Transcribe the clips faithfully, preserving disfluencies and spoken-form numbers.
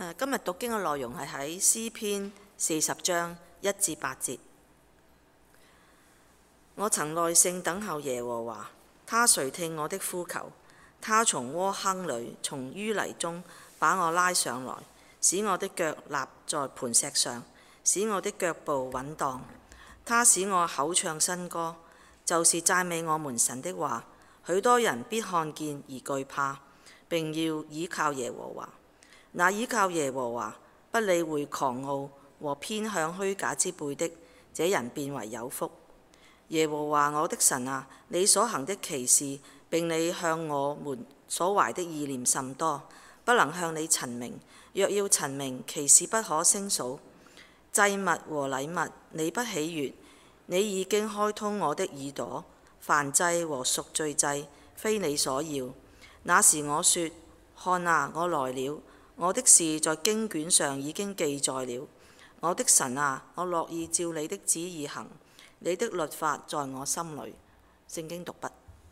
誒，今日讀經嘅內容係喺詩篇四十章一至八節。我曾耐性等候耶和華，他垂聽我的呼求，他從窩坑裏，從淤泥中把我拉上來，使我的腳立在磐石上，使我的腳步穩當。他使我口唱新歌，就是讚美我們神的話。許多人必看見而懼怕，並要倚靠耶和華。那倚靠耶和華，不理會狂傲和偏向虛假之輩的，這人便為有福。耶和華我的神啊，你所行的奇事，並你向我們所懷的意念甚多，不能向你陳明。若要陳明，其事不可勝數。祭物和禮物你不喜悅，你已經開通我的耳朵。燔祭和贖罪祭非你所要。那時我說：看啊，我來了。我的事在經卷上已經記載了。我的神啊，我樂意照你的旨意行，你的律法在我心裏。聖經讀畢。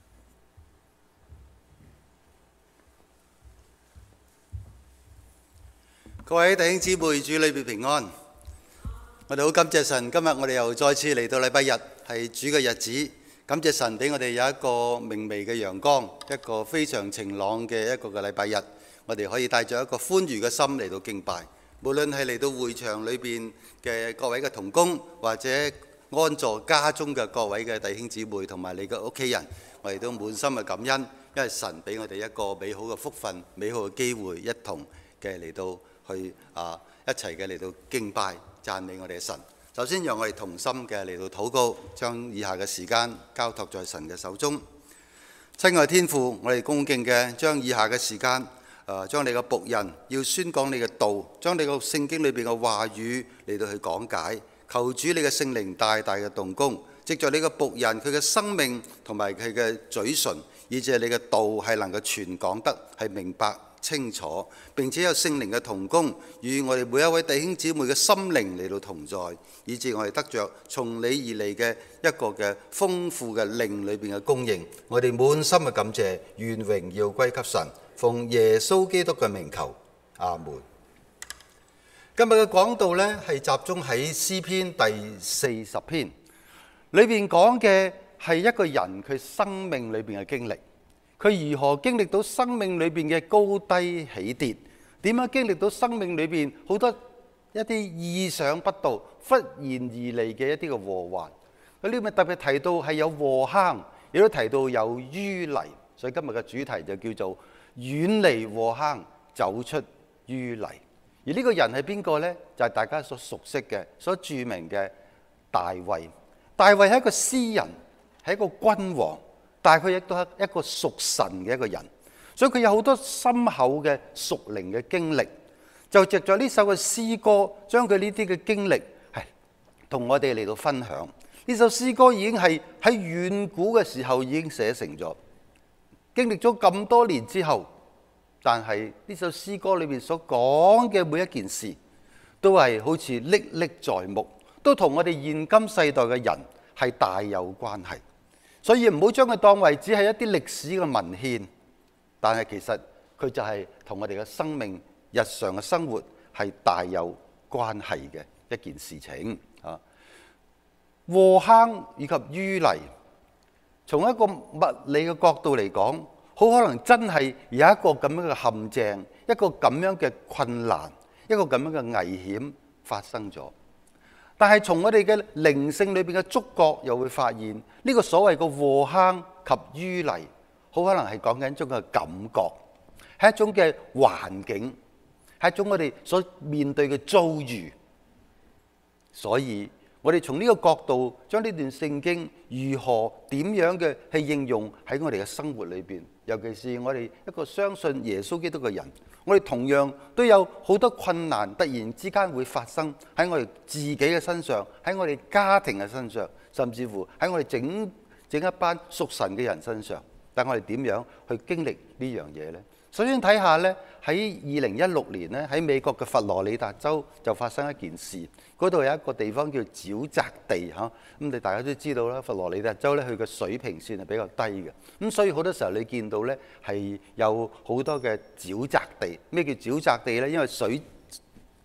各位弟兄姊妹，主裏邊平安。我哋好感謝神，今日我哋又再次嚟到禮拜日，係主嘅日子。感謝神俾我哋有一個明媚嘅陽光，一個非常晴朗嘅一個嘅禮拜日。我哋可以帶著一個歡愉嘅心嚟到敬拜，無論係嚟到會場裏邊嘅各位嘅同工，或者安坐家中嘅各位嘅弟兄姊妹同埋你嘅屋企人，我哋都滿心嘅感恩，因為神俾我哋一個美好嘅福分、美好嘅機會，一同嘅嚟到去啊一齊嘅嚟到敬拜讚美我哋嘅神。首先讓我哋同心嘅嚟到禱告，將以下嘅時間交託在神嘅手中。親愛天父，我哋恭敬嘅將以下嘅時間。誒，將你嘅僕人要宣講你嘅道，將你個聖經裏邊嘅話語嚟到去講解。求主你嘅聖靈大大嘅動工，藉著你嘅僕人佢嘅生命同埋佢嘅嘴唇，以致你嘅道係能夠傳講得係明白清楚，並且有聖靈嘅同工，與我哋每一位弟兄姊妹嘅心靈嚟到同在，以致我哋得着從你而嚟嘅一個嘅豐富嘅靈裏邊嘅供應。我哋滿心嘅感謝，願榮耀歸給神。奉耶穌基督嘅名求，阿門。今日嘅講道呢，係集中喺詩篇第四十篇，裏邊講嘅係一個人佢生命裏邊嘅經歷，佢如何經歷到生命裏邊嘅高低起跌，點樣經歷到生命裏邊好多一啲意想不到、忽然而嚟嘅一啲嘅禍患。佢呢邊特別提到係有禍坑，亦都提到有淤泥，所以今日嘅主題就叫做遠離禍坑，走出淤泥。而呢個人係邊個呢？就係大家所熟悉嘅、所著名嘅大衛。大衛係一個詩人，係一個君王，但係佢亦都係一個屬神嘅一個人，所以佢有好多深厚嘅屬靈嘅經歷。就藉著呢首嘅詩歌，將佢呢啲嘅經歷係同我哋嚟到分享。呢首詩歌已經係喺遠古嘅時候已經寫成咗。經歷咗咁多年之後，但係呢首詩歌裏面所講嘅每一件事，都係好似歷歷在目，都同我哋現今世代嘅人係大有關係。所以唔好將佢當為只係一啲歷史嘅文獻，但係其實佢就係同我哋嘅生命、日常嘅生活係大有關係嘅一件事情啊。禍坑以及淤泥，從一個物理嘅角度嚟講，好可能真係有一個咁樣嘅陷阱，一個咁樣嘅困難，一個咁樣嘅危險發生咗。但係從我哋嘅靈性裏邊嘅觸覺，又會發現呢個所謂嘅禍坑及淤泥，好可能係講緊一種嘅感覺，係一種嘅環境，係一種我哋所面對嘅遭遇。所以我哋從呢個角度，將呢段聖經如何點樣嘅去應用喺我哋嘅生活裏邊，尤其是我哋一個相信耶穌基督嘅人，我哋同樣都有好多困難，突然之間會發生喺我哋自己嘅身上，喺我哋家庭嘅身上，甚至乎喺我哋整整一班屬神嘅人身上。但我哋點樣去經歷呢樣嘢呢？首先睇下呢，喺二零一六年呢，喺美國嘅佛羅里達州就發生一件事。嗰度有一個地方叫沼澤地嚇，咁你大家都知道啦，佛羅里達州咧，佢嘅水平線係比較低嘅，咁所以好多時候你見到咧係有好多嘅沼澤地。咩叫沼澤地咧？因為水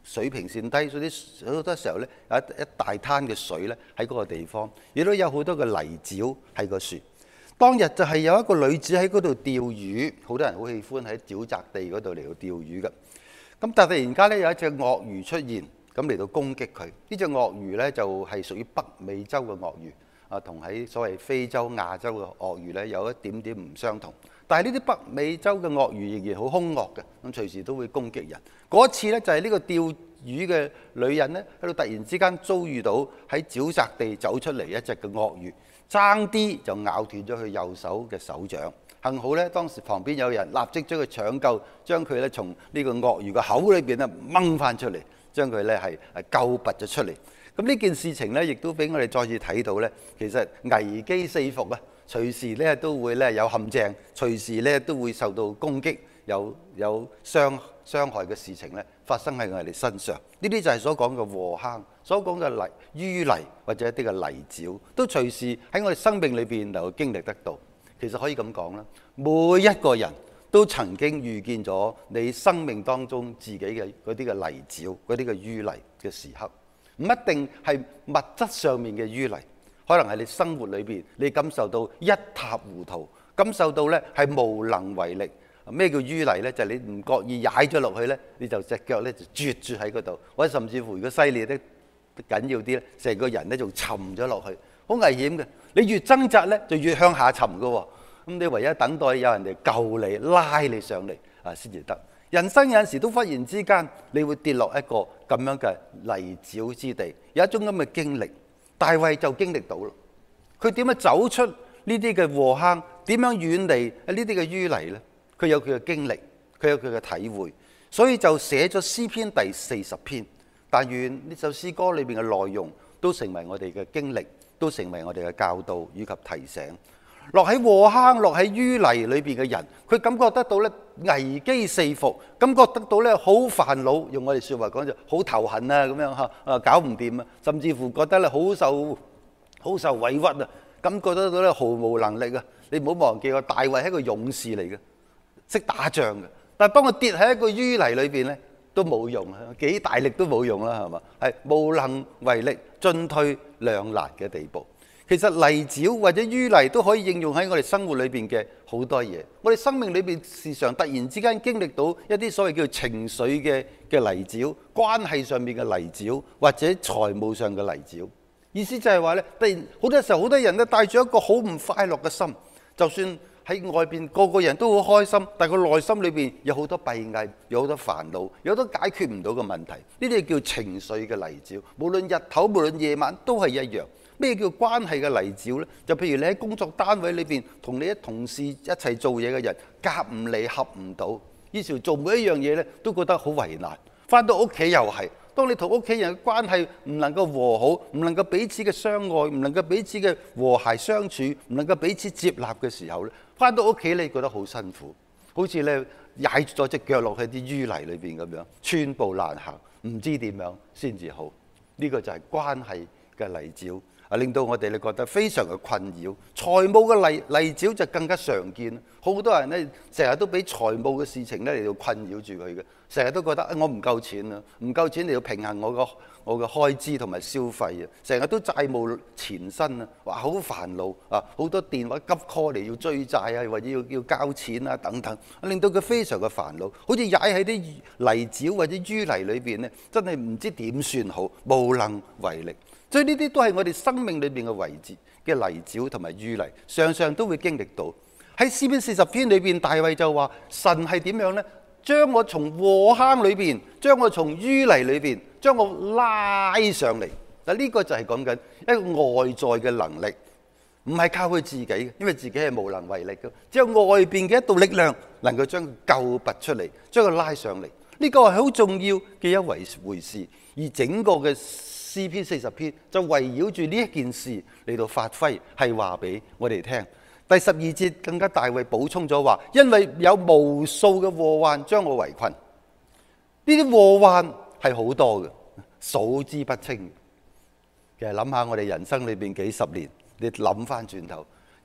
水平線低，所以啲好多時候咧有一一大灘嘅水咧喺嗰個地方，亦都有好多嘅泥沼喺個樹。當日就係有一個女子喺嗰度釣魚，好多人好喜歡喺沼澤地嗰度嚟到釣魚嘅。咁但係突然間咧有一隻鱷魚出現，咁嚟到攻擊佢。呢隻鱷魚咧就係屬於北美洲嘅鱷魚，啊同喺所謂非洲、亞洲嘅鱷魚咧有一點點唔相同。但係呢啲北美洲嘅鱷魚仍然好兇惡嘅，咁隨時都會攻擊人。嗰次咧就係呢個釣魚嘅女人咧喺度突然之間遭遇到喺沼澤地走出嚟一隻嘅鱷魚。爭啲就咬斷咗佢右手嘅手掌，幸好咧當時旁邊有人立即將佢搶救，將佢咧從呢個鱷魚嘅口裏邊咧掹翻出嚟，將佢咧係係救拔咗出嚟。咁呢件事情咧，亦都俾我哋再次睇到咧，其實危機四伏啊，隨時咧都會咧有陷阱，隨時咧都會受到攻擊，有有傷傷害嘅事情咧發生喺我哋身上。呢啲就係所講嘅禍坑，所講嘅泥淤泥或者一啲嘅泥沼，都隨時喺我哋生命裏邊能夠經歷得到。其實可以咁講啦，每一個人都曾經遇見咗你生命當中自己嘅嗰啲嘅泥沼、嗰啲嘅淤泥嘅時刻，唔一定係物質上面嘅淤泥，可能係你生活裏邊你感受到一塌糊塗，感受到咧係無能為力。咩叫淤泥咧？就係、是、你唔覺意踩咗落去咧，你就隻腳咧就絕住喺嗰度，或者甚至乎如果犀利啲緊要啲咧，成個人咧就沉咗落去，好危險嘅。你越掙扎咧，就越向下沉嘅喎。咁你唯一等待有人哋救你、拉你上嚟啊，先至得。人生有陣時都忽然之間，你會跌落一個咁樣嘅泥沼之地，有一種咁嘅經歷。大衛就經歷到咯，佢點樣走出呢啲嘅禍坑？點樣遠離呢啲嘅淤泥咧？佢有佢嘅經歷，佢有佢嘅體會，所以就寫咗詩篇第四十篇。但願呢首詩歌裏邊嘅內容都成為我哋嘅經歷，都成為我哋嘅教導以及提醒。落喺禍坑、落喺淤泥裏邊嘅人，佢感覺得到咧危機四伏，感覺得到咧好煩惱。用我哋説話講就好頭痕啊，咁樣嚇啊，搞唔掂啊，甚至乎覺得咧好受好受委屈啊，感覺得到咧毫無能力啊。你唔好忘記喎，大衛係一個勇士嚟嘅。識打仗嘅，但係當佢跌喺一個淤泥裏邊咧，都冇用啊！幾大力都冇用啦，係嘛？係無能為力、進退兩難嘅地步。其實泥沼或者淤泥都可以應用喺我哋生活裏邊嘅好多嘢。我哋生命裏邊時常突然之間經歷到一啲所謂叫情緒嘅嘅泥沼、關係上面嘅泥沼或者財務上嘅泥沼。意思就係話咧，突然好多時候好多人咧帶住一個好唔快樂嘅心，就算喺外邊個個人都好開心，但係個內心裏邊有好多閉翳，有好多煩惱，有好多解決唔到嘅問題。呢啲叫情緒嘅泥沼，無論日頭無論夜晚都係一樣。咩叫關係嘅泥沼呢？就譬如你喺工作單位裏邊同你啲同事一齊做嘢嘅人夾唔嚟合唔到，於是做每一樣嘢咧都覺得好為難。返到屋企又係，當你同屋企人嘅關係唔能夠和好，唔能夠彼此嘅相愛，唔能夠彼此嘅和諧相處，唔能夠彼此接納嘅時候咧，返到屋企你覺得好辛苦，好似咧踩咗隻腳落去啲淤泥裏邊咁樣，寸步難行，唔知點樣先至好。呢個就係關係嘅泥沼。啊！令到我哋咧覺得非常嘅困擾，財務嘅泥泥沼就更加常見。好多人咧成日都俾財務嘅事情咧嚟到困擾住佢嘅，成日都覺得啊、哎、我唔夠錢啊，唔夠錢嚟到平衡我個我嘅開支同埋消費啊，成日都債務纏身啊，話好煩惱啊，好多電話急 call 嚟要追債啊，或者要要交錢啊等等，令到佢非常嘅煩惱，好似踩喺啲泥沼或者淤泥裏邊咧，真係唔知點算好，無能為力。所以呢啲都係我哋生命裏邊嘅位置嘅泥沼同埋淤泥，常常都會經歷到。喺詩篇四十篇裏邊，大衛就話：神係點樣呢？將我從禍坑裏邊，將我從淤泥裏邊，將我拉上嚟。嗱，呢個就係講緊一個外在嘅能力，唔係靠佢自己嘅，因為自己係無能為力嘅。只有外邊嘅一道力量能夠將佢救拔出嚟，將佢拉上嚟。呢個係好重要嘅一回回事，而整個嘅詩篇四十篇就圍繞住呢一件事嚟到發揮，係話俾我哋聽。第十二節更加大衛補充咗話，因為有無數嘅禍患將我圍困。呢啲禍患係好多嘅，數之不清。其實諗下我哋人生裏邊幾十年，你諗翻轉頭，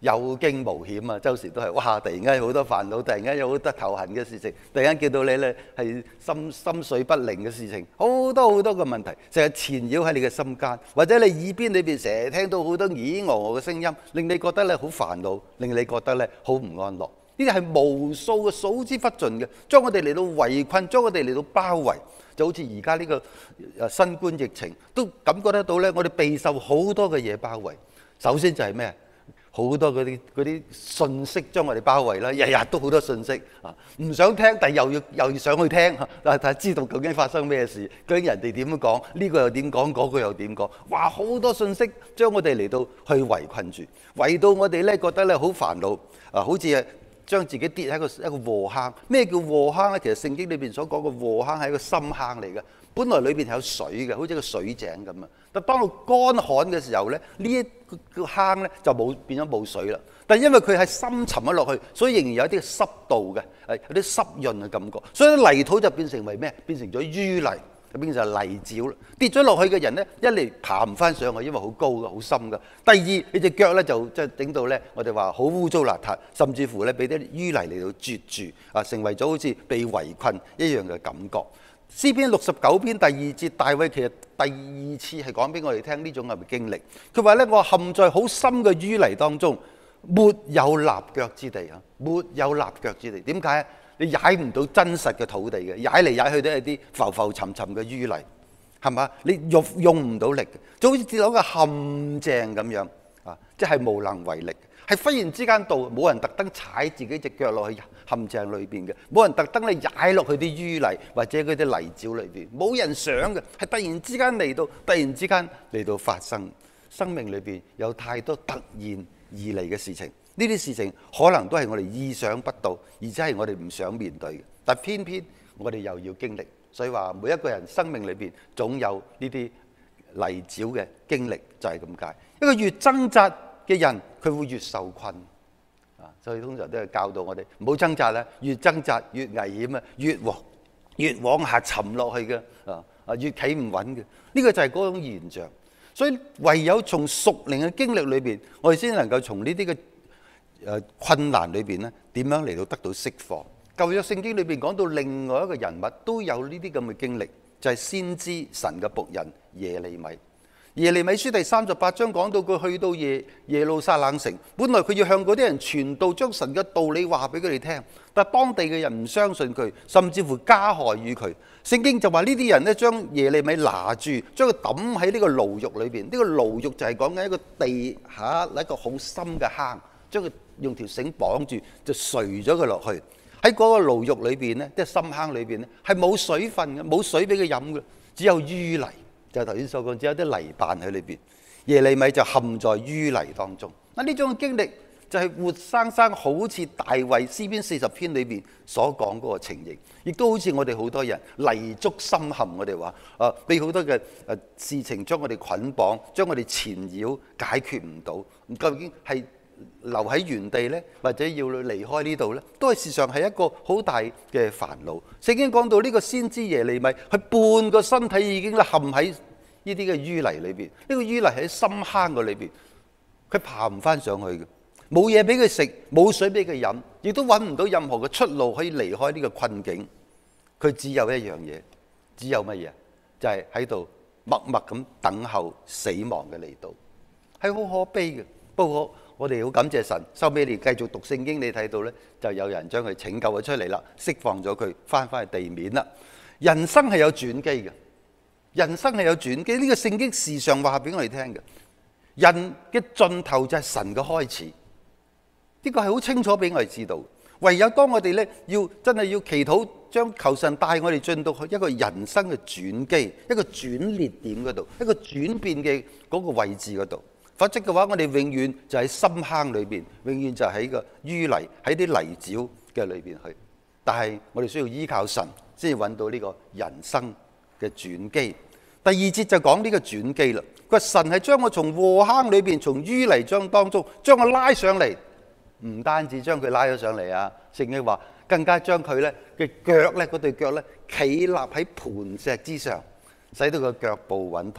有驚無險啊！周時都係哇，突然間有好多煩惱，突然間有好多頭痕嘅事情，突然間見到你咧係心心緒不寧嘅事情，好多好多嘅問題成日纏繞喺你嘅心間，或者你耳邊裏邊成日聽到好多咦咿我嘅聲音，令你覺得咧好煩惱，令你覺得咧好唔安樂。呢啲係無數嘅數之不盡嘅，將我哋嚟到圍困，將我哋嚟到包圍，就好似而家呢個誒新冠疫情，都感覺得到咧，我哋備受好多嘅嘢包圍。首先就係咩？好多嗰啲嗰啲信息將我哋包圍啦，日日都好多信息啊，唔想聽，但係又要又要想去聽，但係知道究竟發生咩事，究竟人哋點樣講，呢個又點講，嗰個又點講，哇！好多信息將我哋嚟到去圍困住，圍到我哋咧覺得咧好煩惱啊，好似係將自己跌喺一個一個禍坑。咩叫禍坑咧？其實聖經裏邊所講嘅禍坑係一個深坑嚟嘅，本來裏邊係有水嘅，好似個水井咁啊。但當到乾旱嘅時候咧，呢一個坑咧就冇變咗冇水啦。但因為佢係深沉咗落去，所以仍然有啲濕度嘅，係有啲濕潤嘅感覺。所以泥土就變成為咩？變成咗淤泥，就變成泥沼啦。跌咗落去嘅人咧，一嚟爬唔翻上去，因為好高嘅、好深嘅。第二，你隻腳咧就即係整到咧，我哋話好污糟邋遢，甚至乎咧俾啲淤泥嚟到啜住啊，成為咗好似被圍困一樣嘅感覺。詩篇六十九篇第二節，大衛其實第二次係講俾我哋聽呢種咁嘅經歷。佢話咧：我陷在好深嘅淤泥當中，沒有立腳之地啊！沒有立腳之地。點解？你踩唔到真實嘅土地嘅，踩嚟踩去都係啲浮浮沉沉嘅淤泥，係嘛？你用用唔到力嘅，就好似跌落個陷阱咁樣啊！即係無能為力。係忽然之間到，冇人特登踩自己隻腳落去陷阱裏邊嘅，冇人特登咧踩落去啲淤泥或者嗰啲泥沼裏邊，冇人想嘅，係突然之間嚟到，突然之間嚟到發生。生命裏邊有太多突然而嚟嘅事情，呢啲事情可能都係我哋意想不到，而且係我哋唔想面對嘅，但偏偏我哋又要經歷。所以話每一個人生命裏邊總有呢啲泥沼嘅經歷，就係咁解。一個越掙扎嘅人，佢會越受困啊！所以通常都係教導我哋唔好掙扎啦，越掙扎越危險啊，越往越往下沉落去嘅啊啊，越企唔穩嘅。呢個就係嗰種現象。所以唯有從屬靈嘅經歷裏邊，我哋先能夠從呢啲嘅誒困難裏邊咧，點樣嚟到得到釋放。舊約聖經裏邊講到另外一個人物都有呢啲咁嘅經歷，就係先知神嘅僕人耶利米。耶利米書第三十八章講到佢去到耶耶路撒冷城，本來佢要向嗰啲人傳道，將神嘅道理話俾佢哋聽，但係當地嘅人唔相信佢，甚至乎加害於佢。聖經就話呢啲人咧，將耶利米拿住，將佢抌喺呢個牢獄裏邊。呢個牢獄就係講緊一個地下一個好深嘅坑，將佢用條繩綁住，就垂咗佢落去。喺嗰個牢獄裏邊咧，即係深坑裏邊咧，係冇水分嘅，冇水俾佢飲嘅，只有淤泥。就係頭先所講，只有啲泥辦喺裏邊。耶利米就陷在淤泥當中。嗱，呢種經歷就係活生生好似大衛詩篇四十篇裏邊所講嗰個情形，亦都好似我哋好多人泥足深陷。我哋話啊，俾好多嘅誒事情將我哋捆綁，將我哋纏繞，解決唔到。究竟係留喺原地呢，或者要離開呢度呢，都係事實上係一個好大嘅煩惱。聖經講到呢個先知耶利米，佢半個身體已經陷喺呢啲嘅淤泥裏邊，呢、這個淤泥喺深坑嘅裏邊，佢爬唔翻上去嘅，冇嘢俾佢食，冇水俾佢飲，亦都揾唔到任何嘅出路可以離開呢個困境。佢只有一樣嘢，只有乜嘢？就係喺度默默咁等候死亡嘅嚟到，係好可悲嘅。不過我哋好感謝神，收尾你繼續讀聖經，你睇到呢，就有人將佢拯救咗出嚟啦，釋放咗佢，翻返去地面啦。人生係有轉機嘅，人生係有轉機。呢個聖經時常話俾我哋聽嘅，人嘅盡頭就係神嘅開始。呢個係好清楚俾我哋知道。唯有當我哋呢，要真係要祈禱，將求神帶我哋進到一個人生嘅轉機，一個轉捩點嗰度，一個轉變嘅嗰個位置嗰度。否則嘅話，我哋永遠就喺深坑裏邊，永遠就喺個淤泥、喺啲泥沼嘅裏邊去。但係我哋需要依靠神，先至揾到呢個人生嘅轉機。第二節就講呢個轉機啦。佢話神係將我從禍坑裏邊、從淤泥將當中將我拉上嚟，唔單止將佢拉咗上嚟啊！聖經話更加將佢咧嘅腳咧，嗰對腳咧企立喺磐石之上，使到個腳步穩妥。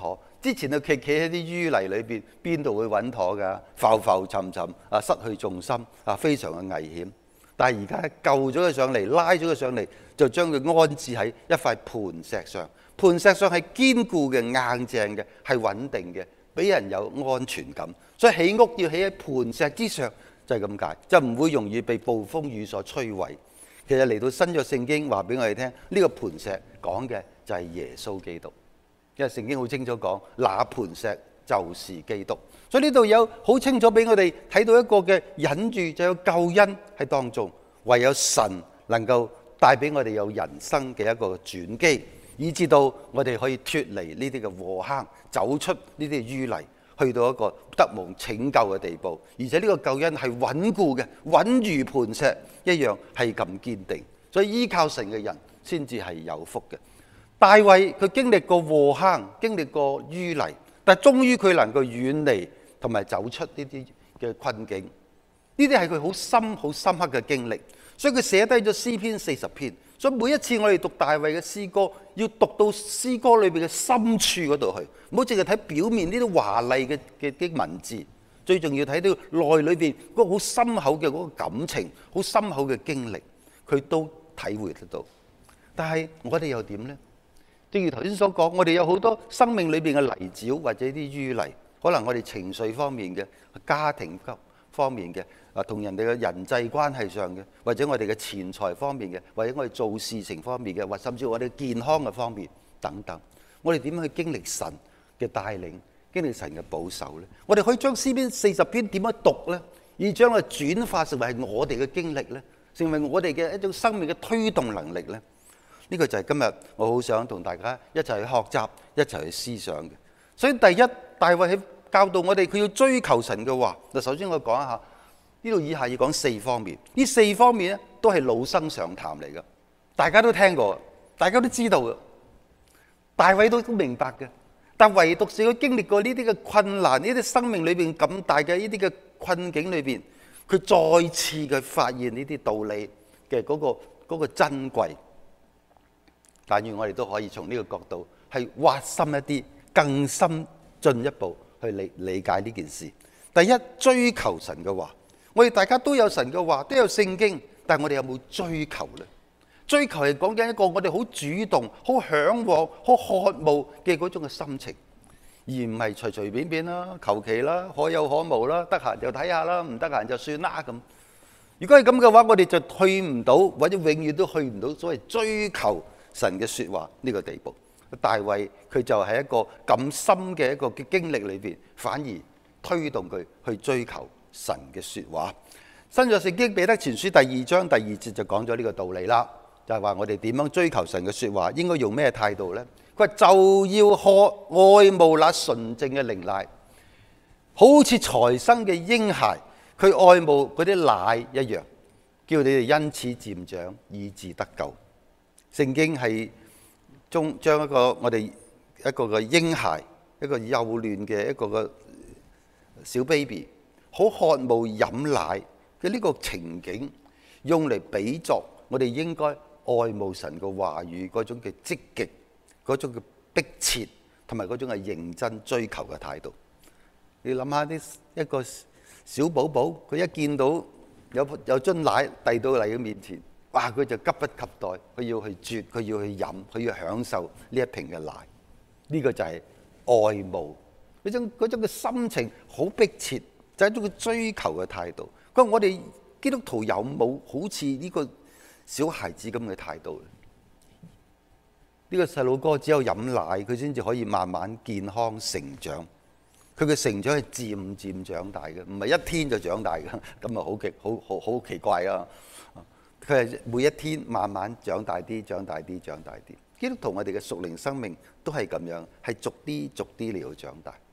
之前佢企企喺啲淤泥裏邊，邊度會穩妥㗎？浮浮沉沉啊，失去重心啊，非常嘅危險。但係而家救咗佢上嚟，拉咗佢上嚟，就將佢安置喺一塊磐石上。磐石上係堅固嘅、硬淨嘅，係穩定嘅，俾人有安全感。所以起屋要起喺磐石之上，就係咁解，就唔會容易被暴風雨所摧毀。其實嚟到新約聖經話俾我哋聽，呢個磐石講嘅就係耶穌基督，因為聖經好清楚講，那磐石就是基督。所以呢度有好清楚俾我哋睇到一個嘅隱喻，就有救恩喺當中，唯有神能夠帶俾我哋有人生嘅一個轉機，以至到我哋可以脫離呢啲嘅禍坑，走出呢啲淤泥，去到一個得蒙拯救嘅地步。而且呢個救恩係穩固嘅，穩如磐石一樣係咁堅定。所以依靠神嘅人先至係有福嘅。大衛佢經歷過禍坑，經歷過淤泥，但係終於佢能夠遠離同埋走出呢啲嘅困境。呢啲係佢好深好深刻嘅經歷，所以佢寫低咗詩篇四十篇。所以每一次我哋讀大衛嘅詩歌，要讀到詩歌裏邊嘅深處嗰度去，唔好淨係睇表面呢啲華麗嘅嘅啲文字，最重要睇到內裏邊嗰個好深厚嘅嗰個感情，好深厚嘅經歷，佢都體會得到。但係我哋又點呢？正如頭先所講，我哋有好多生命裏邊嘅泥沼或者啲淤泥，可能我哋情緒方面嘅、家庭方面嘅、啊同人哋嘅人際關係上嘅，或者我哋嘅錢財方面嘅，或者我哋做事情方面嘅，或甚至我哋健康嘅方面等等，我哋點樣去經歷神嘅帶領，經歷神嘅保守呢？我哋可以將詩篇四十篇點樣讀呢？而將佢轉化成為係我哋嘅經歷呢，成為我哋嘅一種生命嘅推動能力呢？呢個就係今日我好想同大家一齊去學習，一齊去思想嘅。所以第一，大衛喺教導我哋，佢要追求神嘅話。嗱，首先我講一下呢度以下要講四方面，呢四方面咧都係老生常談嚟嘅，大家都聽過，大家都知道嘅，大衛都都明白嘅。但唯獨是佢經歷過呢啲嘅困難，呢啲生命裏邊咁大嘅呢啲嘅困境裏邊，佢再次嘅發現呢啲道理嘅嗰個嗰個珍貴。但願我哋都可以從呢個角度係挖深一啲，更深進一步去理理解呢件事。第一，追求神嘅話，我哋大家都有神嘅話，都有聖經，但係我哋有冇追求呢？追求係講緊一個我哋好主動、好嚮往、好渴慕嘅嗰種嘅心情，而唔係隨隨便便啦、求其啦、可有可無啦，得閒就睇下啦，唔得閒就算啦咁。如果係咁嘅話，我哋就去唔到，或者永遠都去唔到所謂追求神嘅說話呢個地步。大衛佢就係一個咁深嘅一個嘅經歷裏邊，反而推動佢去追求神嘅說話。新約聖經彼得前書第二章第二節就講咗呢個道理啦，就係話我哋點樣追求神嘅說話，應該用咩態度呢？佢話就要渴愛慕那純正嘅靈奶，好似才生嘅嬰孩，佢愛慕嗰啲奶一樣，叫你哋因此漸長，以致得救。聖經係將將一個我哋一個嘅嬰孩，一個幼嫩嘅一個嘅小 baby， 好渴慕飲奶嘅呢個情景，用嚟比作我哋應該愛慕神嘅話語嗰種嘅積極、嗰種嘅迫切，同埋嗰種係認真追求嘅態度。你諗下啲一個小寶寶，佢一見到有有樽奶遞到嚟嘅面前，哇！佢就急不及待，佢要去啜，佢要去飲，佢要享受呢一瓶嘅奶。呢、這個就係愛慕嗰種嗰種嘅心情，好迫切，就係、是、一種嘅追求嘅態度。咁我哋基督徒有冇好似呢個小孩子咁嘅態度？呢、這個細路哥只有飲奶，佢先至可以慢慢健康成長。佢嘅成長係漸漸長大嘅，唔係一天就長大嘅，咁啊好奇好好好奇怪啊！佢係每一天慢慢長大啲，長大啲，長大啲。基督徒我哋嘅屬靈生命都係咁樣，係逐啲逐啲嚟到長大。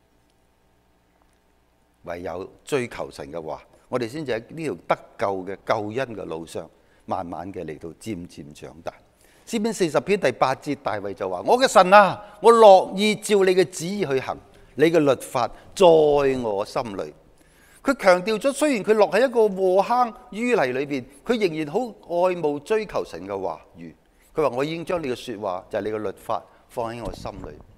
唯有追求神嘅話，我哋先至喺呢條得救嘅救恩嘅路上，慢慢嘅嚟到漸漸長大。詩篇四十篇第八節，大衛就話：我嘅神啊，我樂意照你嘅旨意去行，你嘅律法在我心裏。佢強調咗，雖然佢落喺一個禍坑淤泥裏邊，佢仍然好愛慕追求神嘅話語。佢話：我已經將你嘅說話，就係、是、你嘅律法放喺我心裏。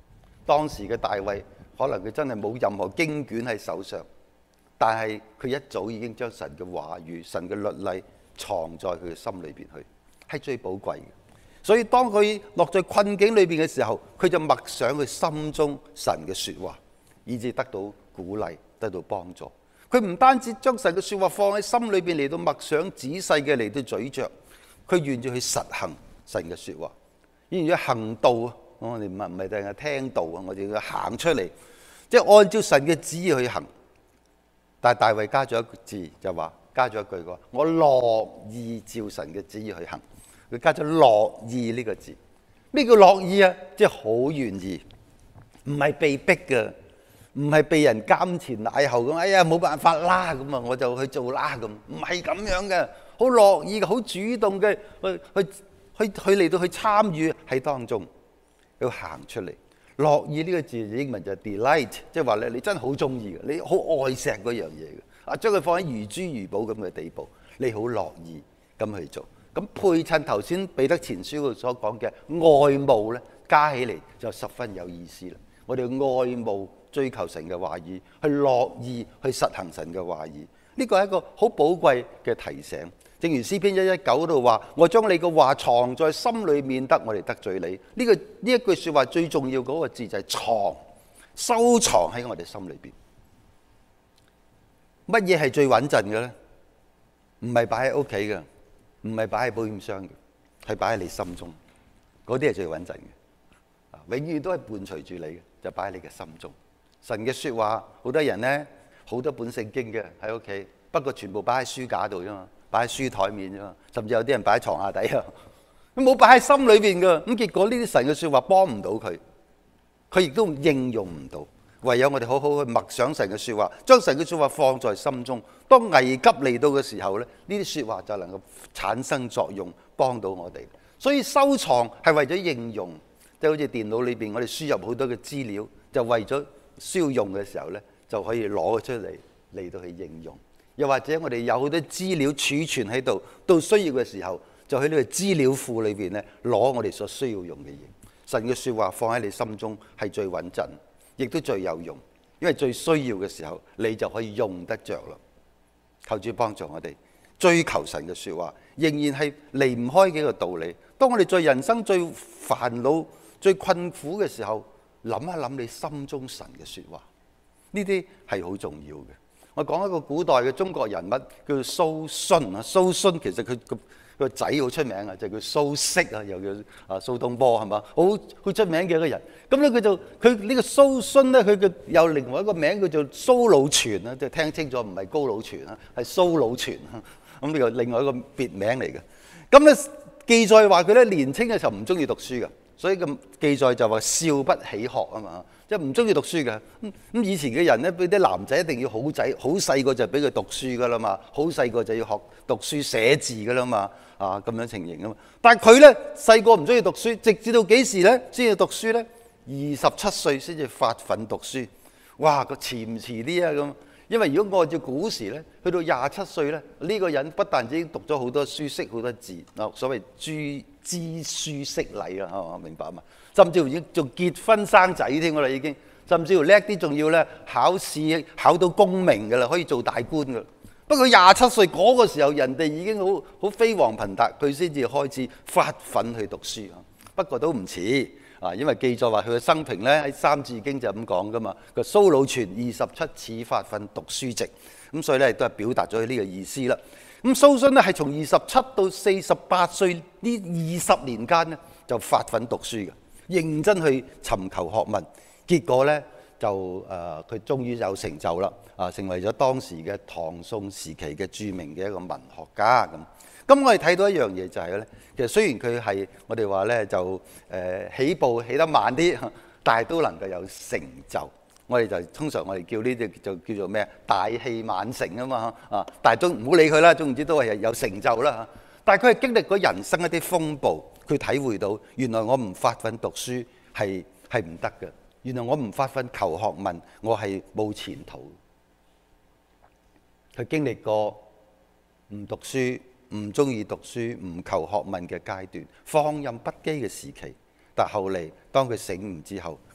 當時嘅大衛可能佢真係冇任何經卷喺手上，但係佢一早已經將神嘅話語、神嘅律例藏在佢嘅心裏邊去，係最寶貴嘅。所以當佢落在困境裏邊嘅時候，佢就默想佢心中神嘅説話，以致得到鼓勵，得到幫助。佢唔單止將神嘅説話放喺心裏邊嚟到默想，仔細嘅嚟到咀嚼，佢願意去實行神嘅説話，願意去行道啊！我哋唔係唔係淨係聽道啊，我哋要行出嚟，即係按照神嘅旨意去行。但係大衛加咗一個字，就話加咗一句話：我樂意照神嘅旨意去行。佢加咗樂意呢個字。咩叫樂意啊？即係好願意，唔係被逼嘅，唔係被人監前乃後咁。哎呀，冇辦法啦，咁啊我就去做啦咁。唔係咁樣嘅，好樂意嘅，好主動嘅，去去去去嚟到去參與喺當中，要行出嚟。樂意呢個字英文就係 delight， 即係話咧，你真係好中意嘅，你好愛錫嗰樣嘢嘅，啊將佢放喺如珠如寶咁嘅地步，你好樂意咁去做。咁配襯頭先彼得前書所講嘅愛慕咧，加起嚟就十分有意思啦。我哋愛慕追求神嘅話語，去樂意去實行神嘅話語，呢個係一個好寶貴嘅提醒。正如詩篇一一九度話：我將你嘅話藏在心裏，免得我哋得罪你。呢、這個呢一句説話最重要嗰個字就係藏，收藏喺我哋心裏邊。乜嘢係最穩陣嘅咧？唔係擺喺屋企嘅。唔係擺喺保險箱嘅，係擺喺你心中，嗰啲係最穩陣嘅，永遠都係伴隨住你嘅，就擺喺你嘅心中。神嘅説話，好多人呢，好多本聖經嘅喺屋企，不過全部擺喺書架度啫嘛，擺喺書台面啫嘛，甚至有啲人擺喺床下底啊，佢冇擺喺心裏邊嘅，咁結果呢啲神嘅説話幫唔到佢，佢亦都應用唔到。唯有我哋好好去默想神嘅説話，將神嘅説話放在心中。當危急嚟到嘅時候咧，呢啲説話就能夠產生作用，幫到我哋。所以收藏係為咗應用，即係好似電腦裏邊我哋輸入好多嘅資料，就為咗需要用嘅時候咧，就可以攞出嚟嚟到去應用。又或者我哋有好多資料儲存喺度，到需要嘅時候就喺呢個資料庫裏邊咧攞我哋所需要用嘅嘢。神嘅説話放喺你心中係最穩陣，亦都最有用，因為最需要嘅時候，你就可以用得着啦。求主幫助我哋追求神嘅説話，仍然係離唔開幾個道理。當我哋在人生最煩惱、最困苦嘅時候，諗一諗你心中神嘅説話，呢啲係好重要嘅。我講一個古代嘅中國人物叫做蘇洵啊，蘇洵其實佢個個仔好出名啊，就叫蘇軾啊，又叫啊蘇東坡係嘛，好好出名嘅一個人。咁咧佢就佢呢個蘇洵咧，佢嘅有另外一個名叫做蘇老泉啊，即係聽清楚唔係高老泉啊，係蘇老泉啊。咁呢個另外一個別名嚟嘅。咁咧記載話佢咧年青嘅時候唔中意讀書嘅，所以咁記載就話少不起學啊嘛，即係唔中意讀書嘅。咁咁以前嘅人咧，俾啲男仔一定要好仔好細個就俾佢讀書噶啦嘛，好細個就要學讀書寫字噶啦嘛，啊咁樣情形啊嘛。但係佢咧細個唔中意讀書，直至到幾時咧先至讀書咧？二十七歲先至發奮讀書。哇！個遲唔遲啲啊咁？因為如果按照古時咧，去到廿七歲咧，呢個人不但止已經讀咗好多書，識好多字，嗱所謂知知書識禮啊，係嘛？明白嘛？甚至乎已經仲結婚生仔添㗎啦，已經甚至乎叻啲，仲要咧考試考到功名㗎啦，可以做大官㗎。不過廿七歲嗰個時候，人哋已經好好飛黃騰達，佢先至開始發奮去讀書啊。不過都唔遲。啊，因為記載話佢嘅生平咧喺《三字經》就咁講噶嘛。個蘇老泉二十七始發奮讀書籍，咁所以咧都係表達咗佢呢個意思啦。咁蘇洵咧係從二十七到四十八歲呢二十年間咧就發奮讀書嘅，認真去尋求學問，結果咧就誒佢、呃、終於有成就啦，啊成為咗當時嘅唐宋時期嘅著名嘅一個文學家咁。咁我哋睇到一樣嘢就係咧，其實雖然佢係我哋話咧就誒、呃、起步起得慢啲，但係都能夠有成就。我哋就通常我哋叫呢啲就叫做咩大器晚成啊嘛啊！但係都唔好理佢啦，總之都係有成就啦。但係佢係經歷過人生一啲風暴，佢體會到原來我唔發奮讀書係係唔得嘅。原來我唔發奮求學問，我係冇前途。佢經歷過唔讀書、唔中意讀書、唔求學問嘅階段，放任不羈嘅時期。但後嚟當佢醒悟之後，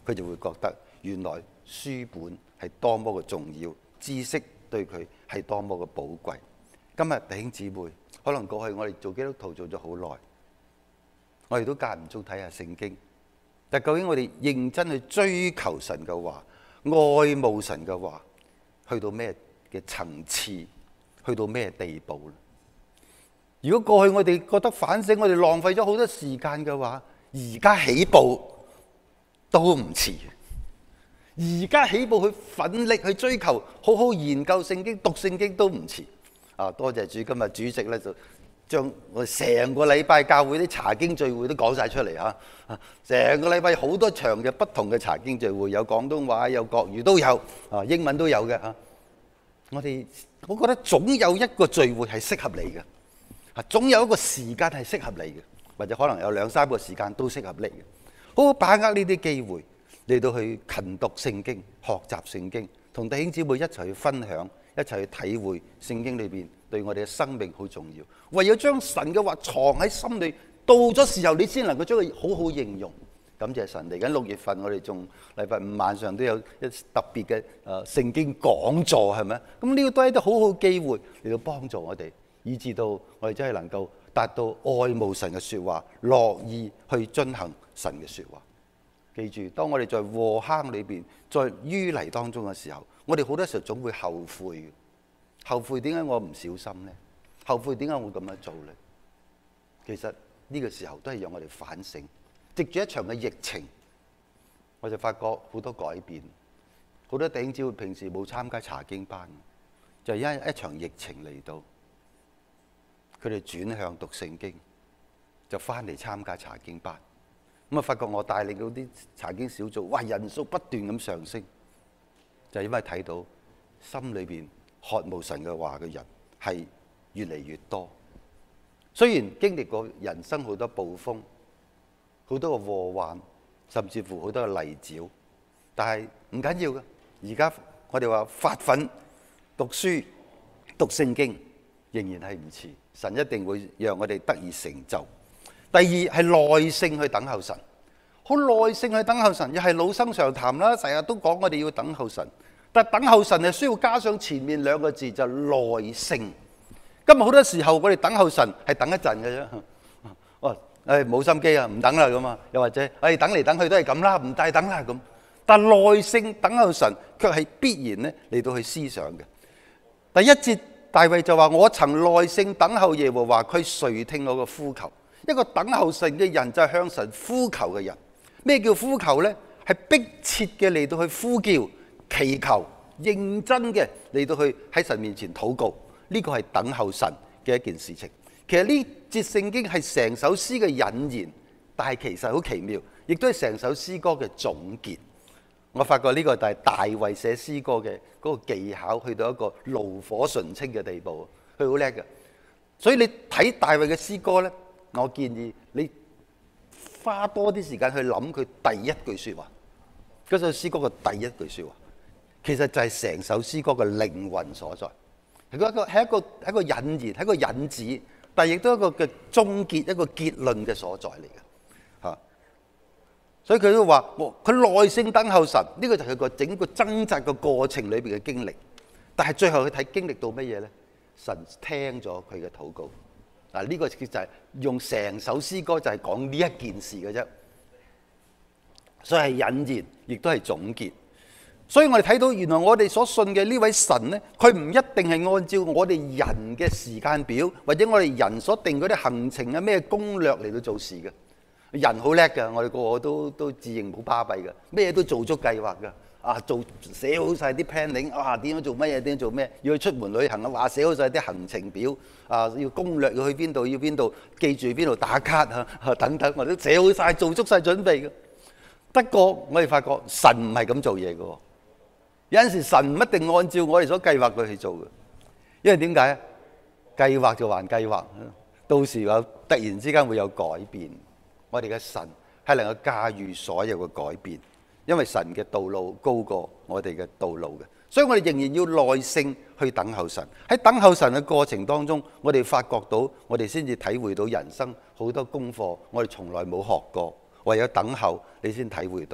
佢就會覺得原來書本係多麼嘅重要，知識對佢係多麼嘅寶貴。今日弟兄姊妹，可能過去我哋做基督徒做咗好耐，我哋都間唔中睇下聖經，但究竟我哋認真去追求神嘅話，愛慕神嘅話，去到咩嘅層次，去到咩地步咧？如果過去我哋覺得反省，我哋浪費咗好多時間嘅話，而家起步都唔遲。而家起步去奮力去追求，好好研究聖經、讀聖經都唔遲。啊，多謝主，今日主席咧就將我哋成個禮拜教會啲查經聚會都講晒出嚟嚇。成個禮拜好多場嘅不同嘅查經聚會，有廣東話、有國語都有，啊英文都有嘅嚇。我哋我覺得總有一個聚會係適合你嘅，啊總有一個時間係適合你嘅，或者可能有兩三個時間都適合你嘅。好好把握呢啲機會嚟到去勤讀聖經、學習聖經，同弟兄姊妹一齊去分享，一齊去體會聖經裏邊對我哋嘅生命好重要。唯有將神嘅話藏喺心裏，到咗時候你先能夠將佢好好應用。感謝神，嚟緊六月份我哋仲禮拜五晚上都有一特別嘅誒聖經講座，係咪？咁呢個都係一啲好好機會嚟到幫助我哋，以致到我哋真係能夠達到愛慕神嘅説話，樂意去遵行神嘅説話。記住，當我哋在禍坑裏邊、在淤泥當中嘅時候，我哋好多時候總會後悔嘅。後悔點解我唔小心呢？後悔點解我會咁樣做呢？其實呢個時候都係讓我哋反省。藉住一場嘅疫情，我就發覺好多改變。好多弟兄姊妹平時冇參加查經班，就係因為一場疫情嚟到，佢哋轉向讀聖經，就翻嚟參加查經班。咁啊，發覺我帶領到啲查經小組，哇，人數不斷咁上升，就係因為睇到心裏邊渴慕神嘅話嘅人係越嚟越多。雖然經歷過人生好多暴風，好多個禍患，甚至乎好多個泥沼，但係唔緊要嘅。而家我哋話發奮讀書、讀聖經，仍然係唔遲。神一定會讓我哋得以成就。第二係耐性去等候神，好耐性去等候神，又係老生常談啦。成日都講我哋要等候神，但係等候神係需要加上前面兩個字，就係耐性。今日好多時候我哋等候神係等一陣嘅啫。哦。誒冇心機啊，唔等啦咁啊，又或者誒等嚟等去都係咁啦，唔帶等啦咁。但耐性等候神，卻係必然咧嚟到去思想嘅。第一節，大衛就話：我曾耐性等候耶和華，佢垂聽我嘅呼求。一個等候神嘅人就係向神呼求嘅人。咩叫呼求呢？係迫切嘅嚟到去呼叫、祈求、認真嘅嚟到去喺神面前禱告。呢個係等候神嘅一件事情。其實呢節聖經係成首詩嘅引言，但係其實好奇妙，亦都係成首詩歌嘅總結。我發覺呢個就係大衛寫詩歌嘅嗰個技巧，去到一個爐火純青嘅地步，佢好叻嘅。所以你睇大衛嘅詩歌呢，我建議你花多啲時間去諗佢第一句説話，嗰首詩歌嘅第一句説話，其實就係成首詩歌嘅靈魂所在。係一個係一個係一個引言，係一個引子。但係亦都一個嘅終結，一個結論嘅所在嚟嘅嚇，所以佢都話：佢耐性等候神，呢個就係佢個整個掙扎嘅過程裏邊嘅經歷。但係最後佢睇經歷到乜嘢咧？神聽咗佢嘅禱告。嗱，呢個就係用成首詩歌就係講呢一件事嘅啫，所以係引言，亦都係總結。所以我哋睇到原來我哋所信嘅呢位神呢，佢唔一定係按照我哋人嘅時間表，或者我哋人所定嗰啲行程啊咩攻略嚟到做事嘅。人好叻㗎，我哋個個都都自認好巴閉㗎，咩都做足計劃㗎。啊，做寫好晒啲 planning， 啊點樣做乜嘢，點樣做咩，要去出門旅行啊，話寫好晒啲行程表，啊要攻略要去邊度，要邊度，記住邊度打卡啊等等，我都寫好晒，做足晒準備嘅。不過我哋發覺神唔係咁做嘢㗎。有陣時神唔一定按照我哋所計劃佢去做嘅，因為點解啊？計劃就還計劃，到時有突然之間會有改變。我哋嘅神係能夠駕馭所有嘅改變，因為神嘅道路高過我哋嘅道路嘅，所以我哋仍然要耐性去等候神。喺等候神嘅過程當中，我哋發覺到，我哋先至體會到人生好多功課，我哋從來冇學過，唯有等候你先體會到。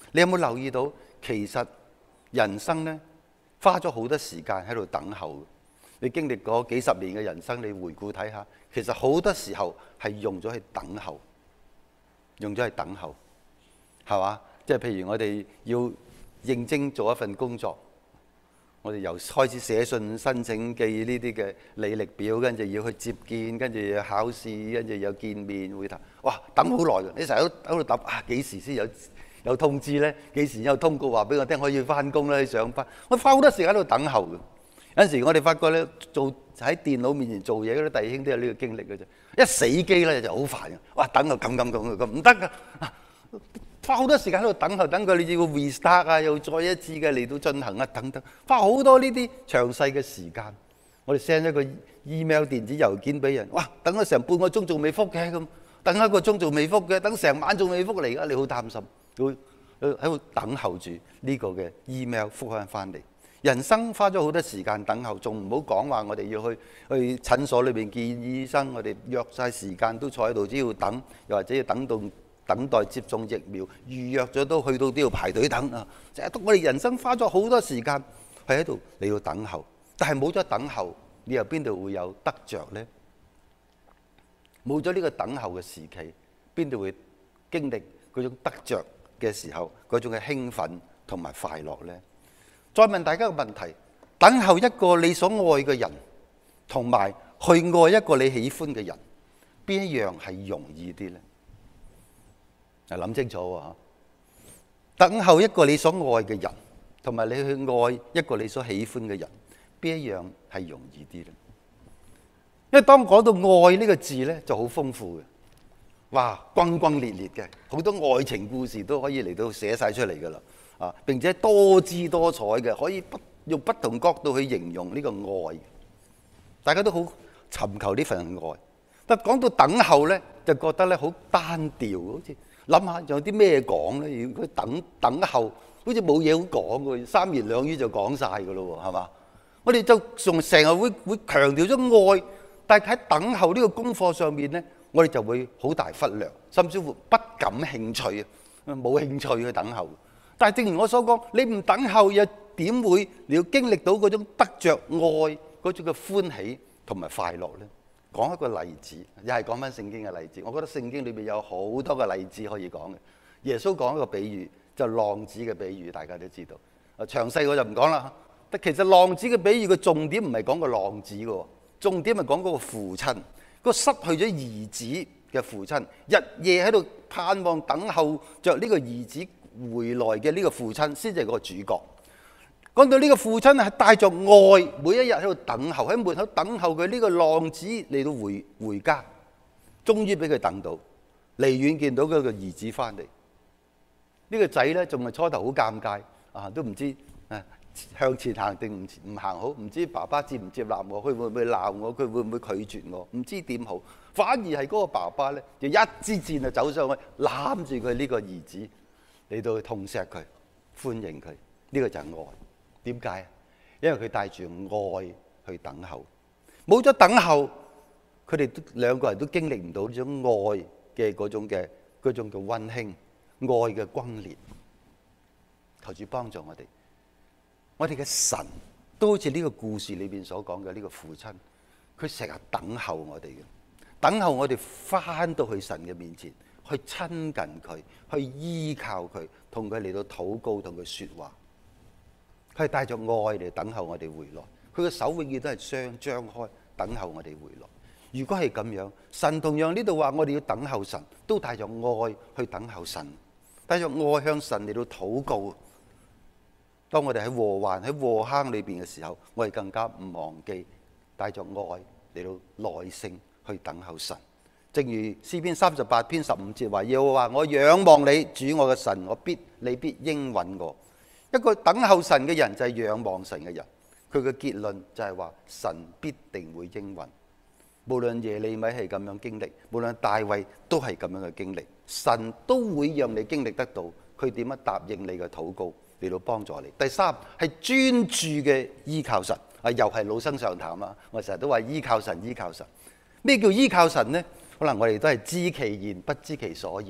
你有冇留意到，其實人生呢，花咗好多時間喺度等候。你經歷過幾十年嘅人生，你回顧睇下，其實好多時候係用咗去等候，用咗去等候，係嘛？即係譬如我哋要應徵做一份工作，我哋由開始寫信申請寄呢啲嘅履歷表，跟住要去接見，跟住要考試，跟住有見面會談，哇！等好耐嘅，你成日喺度等啊，幾時先有有通知呢？幾時有通告話俾我聽可以翻工咧？去上班，我花好多時間喺度等候嘅。有陣時我哋發覺咧，做喺電腦面前做嘢嗰啲弟兄都有呢個經歷嘅啫。一死機咧就好煩嘅，哇！等就咁咁咁咁唔得㗎，花好多時間喺度等候，等佢你要 restart 啊，又再一次嘅嚟到進行啊，等等，花好多呢啲詳細嘅時間。我哋 send 一個 email 電子郵件俾人，哇！等咗成半個鐘仲未覆嘅咁，等一個鐘仲未覆嘅，等成晚仲未覆嚟㗎，你好擔心，會喺度等候住呢個嘅 email 覆翻翻嚟。人生花咗好多時間等候，仲唔好講話我哋要去去診所裏邊見醫生，我哋約晒時間都坐喺度，只要等，又或者要等到等待接種疫苗，預約咗都去到都要排隊等啊！成日我哋人生花咗好多時間係喺度你要等候，但係冇咗等候，你又邊度會有得着呢？冇咗呢個等候嘅時期，邊度會經歷嗰種得着嘅時候，嗰種嘅興奮同埋快樂呢？再問大家個問題：等候一個你所愛嘅人，同埋去愛一個你喜歡嘅人，邊一樣係容易啲呢？啊，諗清楚喎！等候一個你所愛嘅人，同埋你去愛一個你所喜歡嘅人，邊一樣係容易啲呢？因為當講到愛呢個字呢，就好豐富嘅，哇，轟轟烈烈嘅，好多愛情故事都可以嚟到寫晒出嚟噶啦。啊！並且多姿多彩嘅，可以不用不同角度去形容呢個愛。大家都好尋求呢份愛，但講到等候呢，就覺得咧好單調，好似諗下有啲咩講呢？如果等等候，好似冇嘢好講嘅，三言兩語就講晒嘅咯喎，係嘛？我哋就仲成日會會強調咗愛，但係喺等候呢個功課上面呢，我哋就會好大忽略，甚至乎不感興趣啊，冇興趣去等候。但係正如我所講，你唔等候又點會你要經歷到嗰種得着愛嗰種嘅歡喜同埋快樂呢？講一個例子，又係講翻聖經嘅例子。我覺得聖經裏面有好多個例子可以講嘅。耶穌講一個比喻，就浪子嘅比喻，大家都知道。啊，詳細我就唔講啦。但其實浪子嘅比喻嘅重點唔係講個浪子嘅，重點係講嗰個父親，嗰個失去咗兒子嘅父親，日夜喺度盼望等候着呢個兒子回來嘅呢個父親先至係個主角。講到呢個父親係帶着愛，每一日喺度等候，喺門口等候佢呢個浪子嚟到回回家，終於俾佢等到，離遠見到嗰個兒子翻嚟。呢個仔呢，仲係初頭好尷尬啊，都唔知啊向前行定唔唔行好，唔知爸爸接唔接納我，佢會唔會鬧我，佢會唔會拒絕我，唔知點好。反而係嗰個爸爸呢，就一支箭就走上去攬住佢呢個兒子，嚟到痛錫佢，歡迎佢。呢個就係愛。點解？因為佢帶住愛去等候，冇咗等候，佢哋都兩個人都經歷唔到呢種愛嘅嗰種嘅嗰種嘅溫馨，愛嘅轟烈。求主幫助我哋，我哋嘅神都好似呢個故事裏邊所講嘅呢個父親，佢成日等候我哋嘅，等候我哋翻到去神嘅面前，去親近佢，去依靠佢，同佢嚟到禱告，同佢說話。佢係帶着愛嚟等候我哋回來，佢嘅手永遠都係雙張開，等候我哋回來。如果係咁樣，神同樣呢度話我哋要等候神，都帶着愛去等候神，帶着愛向神嚟到禱告。當我哋喺禍患喺禍坑裏邊嘅時候，我哋更加唔忘記帶着愛嚟到耐性去等候神。正如詩篇三十八篇十五節話：耶和華，我仰望你，主我嘅神，我必你必應允我。一個等候神嘅人就係仰望神嘅人，佢嘅結論就係話神必定會應允。無論耶利米係咁樣經歷，無論大衛都係咁樣嘅經歷，神都會讓你經歷得到佢點樣答應你嘅禱告嚟到幫助你。第三係專注嘅依靠神，啊又係老生常談啊！我成日都話依靠神，依靠神。咩叫依靠神呢？可能我哋都係知其然不知其所言。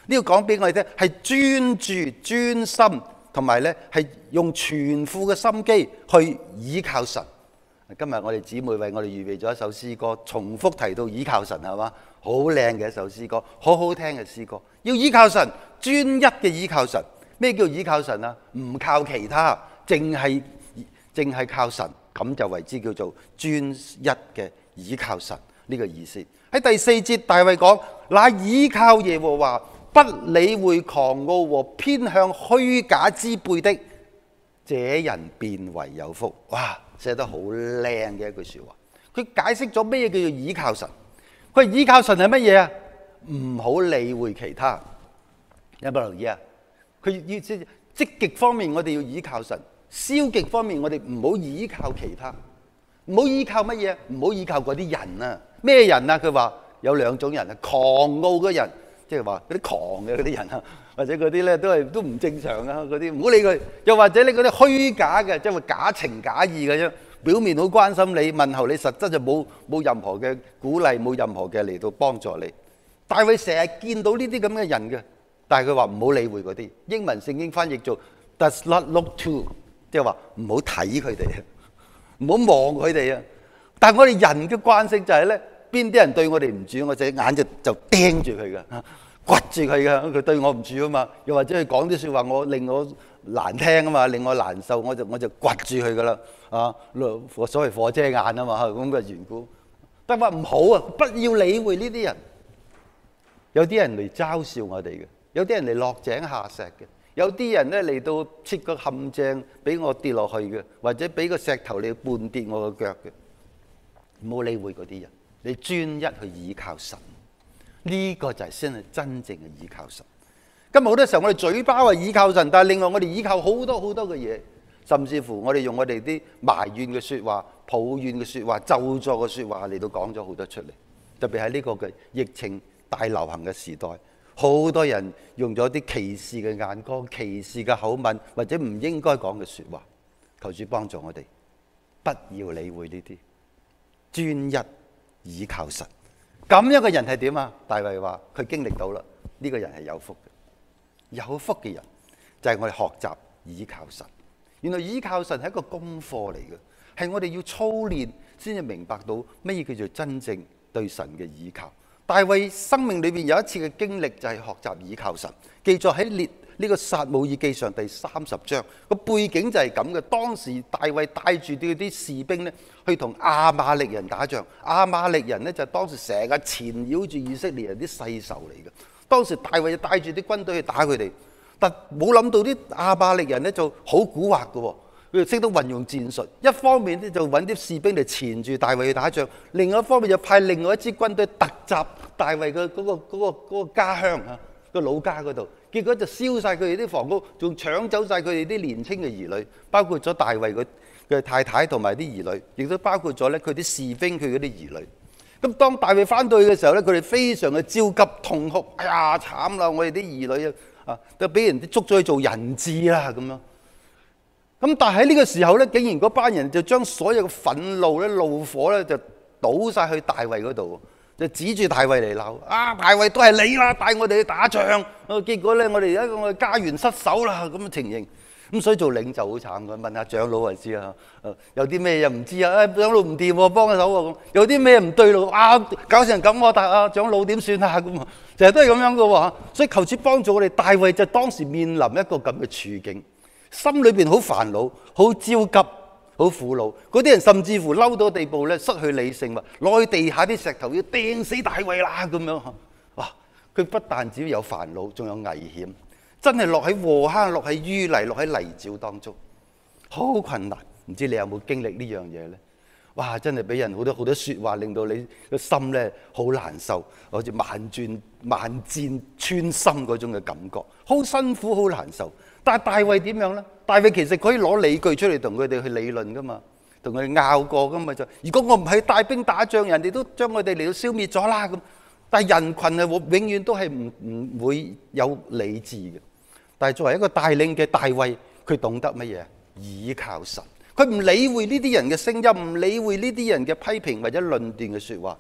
呢個講俾我哋聽係專注、專心，同埋咧係用全副嘅心機去倚靠神。今日我哋姊妹為我哋預備咗一首詩歌，重複提到倚靠神，係嘛？好靚嘅一首詩歌，好好聽嘅詩歌。要倚靠神，專一嘅倚靠神。咩叫倚靠神啊？唔靠其他，淨係淨係靠神，咁就為之叫做專一嘅倚靠神呢個意思。喺第四節，大衛講：那倚靠耶和華，不理會狂傲和偏向虛假之輩的，這人便為有福。哇！寫得好靚嘅一句說話。佢解釋咗咩叫做倚靠神。佢倚靠神係乜嘢啊？唔好理會其他。有冇留意啊？佢要即積極方面，我哋要倚靠神；消極方面，我哋唔好倚靠其他。唔好依靠乜嘢？唔好依靠嗰啲人啊！咩人啊？佢話有兩種人啊，狂傲嘅人，即係話嗰啲狂嘅嗰啲人啊，或者嗰啲咧都係都唔正常啊！嗰啲唔好理佢。又或者你嗰啲虛假嘅，即係話假情假意嘅啫，表面好關心你，問候你，實質就冇冇任何嘅鼓勵，冇任何嘅嚟到幫助你。大衛成日見到呢啲咁嘅人嘅，但係佢話唔好理會嗰啲。英文聖經翻譯做 does not look to， 即係話唔好睇佢哋。唔好望佢哋啊！但係我哋人嘅慣性就係咧，邊啲人對我哋唔住，我隻眼就就盯住佢噶，掘住佢噶。佢對我唔住啊嘛，又或者佢講啲説話我令我難聽啊嘛，令我難受，我就我就掘住佢噶啦啊！所謂火遮眼啊嘛，咁嘅緣故。但係話唔好啊，不要理會呢啲人。有啲人嚟嘲笑我哋嘅，有啲人嚟落井下石嘅。有啲人咧嚟到設個陷阱俾我跌落去嘅，或者俾個石頭你絆跌我個腳嘅，唔好理會嗰啲人，你專一去倚靠神，呢、這個就係先係真正嘅倚靠神。今日好多時候我哋嘴巴話倚靠神，但係另外我哋倚靠好多好多嘅嘢，甚至乎我哋用我哋啲埋怨嘅説話、抱怨嘅説話、咒詛嘅説話嚟到講咗好多出嚟，特別喺呢個嘅疫情大流行嘅時代。好多人用咗啲歧視嘅眼光、歧視嘅口吻，或者唔應該講嘅説話。求主幫助我哋，不要理會呢啲，專一倚靠神。咁樣嘅人係點啊？大衛話佢經歷到啦，呢、這個人係有福嘅。有福嘅人就係我哋學習倚靠神。原來倚靠神係一個功課嚟嘅，係我哋要操練先至明白到乜嘢叫做真正對神嘅倚靠。大衛生命裏邊有一次嘅經歷就係學習倚靠神，記載喺列呢個撒母耳記上第三十章。個背景就係咁嘅，當時大衛帶住啲啲士兵咧去同亞瑪力人打仗。亞瑪力人咧就當時成日纏繞住以色列人啲世仇嚟嘅。當時大衛就帶住啲軍隊去打佢哋，但冇諗到啲亞瑪力人咧就好蠱惑嘅喎。佢哋識得運用戰術，一方面咧就揾啲士兵嚟纏住大衛去打仗，另外一方面就派另外一支軍隊突襲大衛嘅嗰個嗰個嗰個家鄉啊，個老家嗰度，結果就燒晒佢哋啲房屋，仲搶走晒佢哋啲年輕嘅兒女，包括咗大衛嘅太太同埋啲兒女，亦都包括咗咧佢啲士兵佢嗰啲兒女。咁當大衛翻到去嘅時候咧，佢哋非常嘅焦急痛哭，哎呀慘啦！我哋啲兒女啊，都俾人哋捉咗去做人質啦咁樣。咁但係喺呢個時候咧，竟然嗰班人就將所有嘅憤怒咧、怒火咧，就倒晒去大衛嗰度，就指住大衛嚟鬧。啊，大衛都係你啦，帶我哋去打仗。啊，結果咧，我哋而家我哋家園失守啦，咁嘅情形。咁所以做領袖好慘嘅，問下長老就知啊。有啲咩又唔知啊？長老唔掂喎，幫下手喎咁。有啲咩唔對路啊？搞成咁喎，但啊長老點算啊？咁啊，成日都係咁樣嘅喎。所以求主幫助我哋。大衛就當時面臨一個咁嘅處境。心裏邊好煩惱、好焦急、好苦惱，嗰啲人甚至乎嬲到地步咧，失去理性，話攞去地下啲石頭要掟死大衛啦咁樣。哇！佢不但只有煩惱，仲有危險，真係落喺禍坑、落喺淤泥、落喺泥沼當中，好困難。唔知你有冇經歷呢樣嘢咧？哇！真係俾人好多好多説話，令到你個心咧好難受，好似萬轉萬箭穿心嗰種嘅感覺，好辛苦、好難受。但係大衛點樣咧？大衛其實可以攞理據出嚟同佢哋去理論噶嘛，同佢哋拗過噶嘛就。如果我唔係帶兵打仗，人哋都將我哋嚟到消滅咗啦咁。但係人群係永遠都係唔唔會有理智嘅。但係作為一個帶領嘅大衛，佢懂得乜嘢？倚靠神。佢唔理會呢啲人嘅聲音，唔理會呢啲人嘅批評或者論斷嘅説話。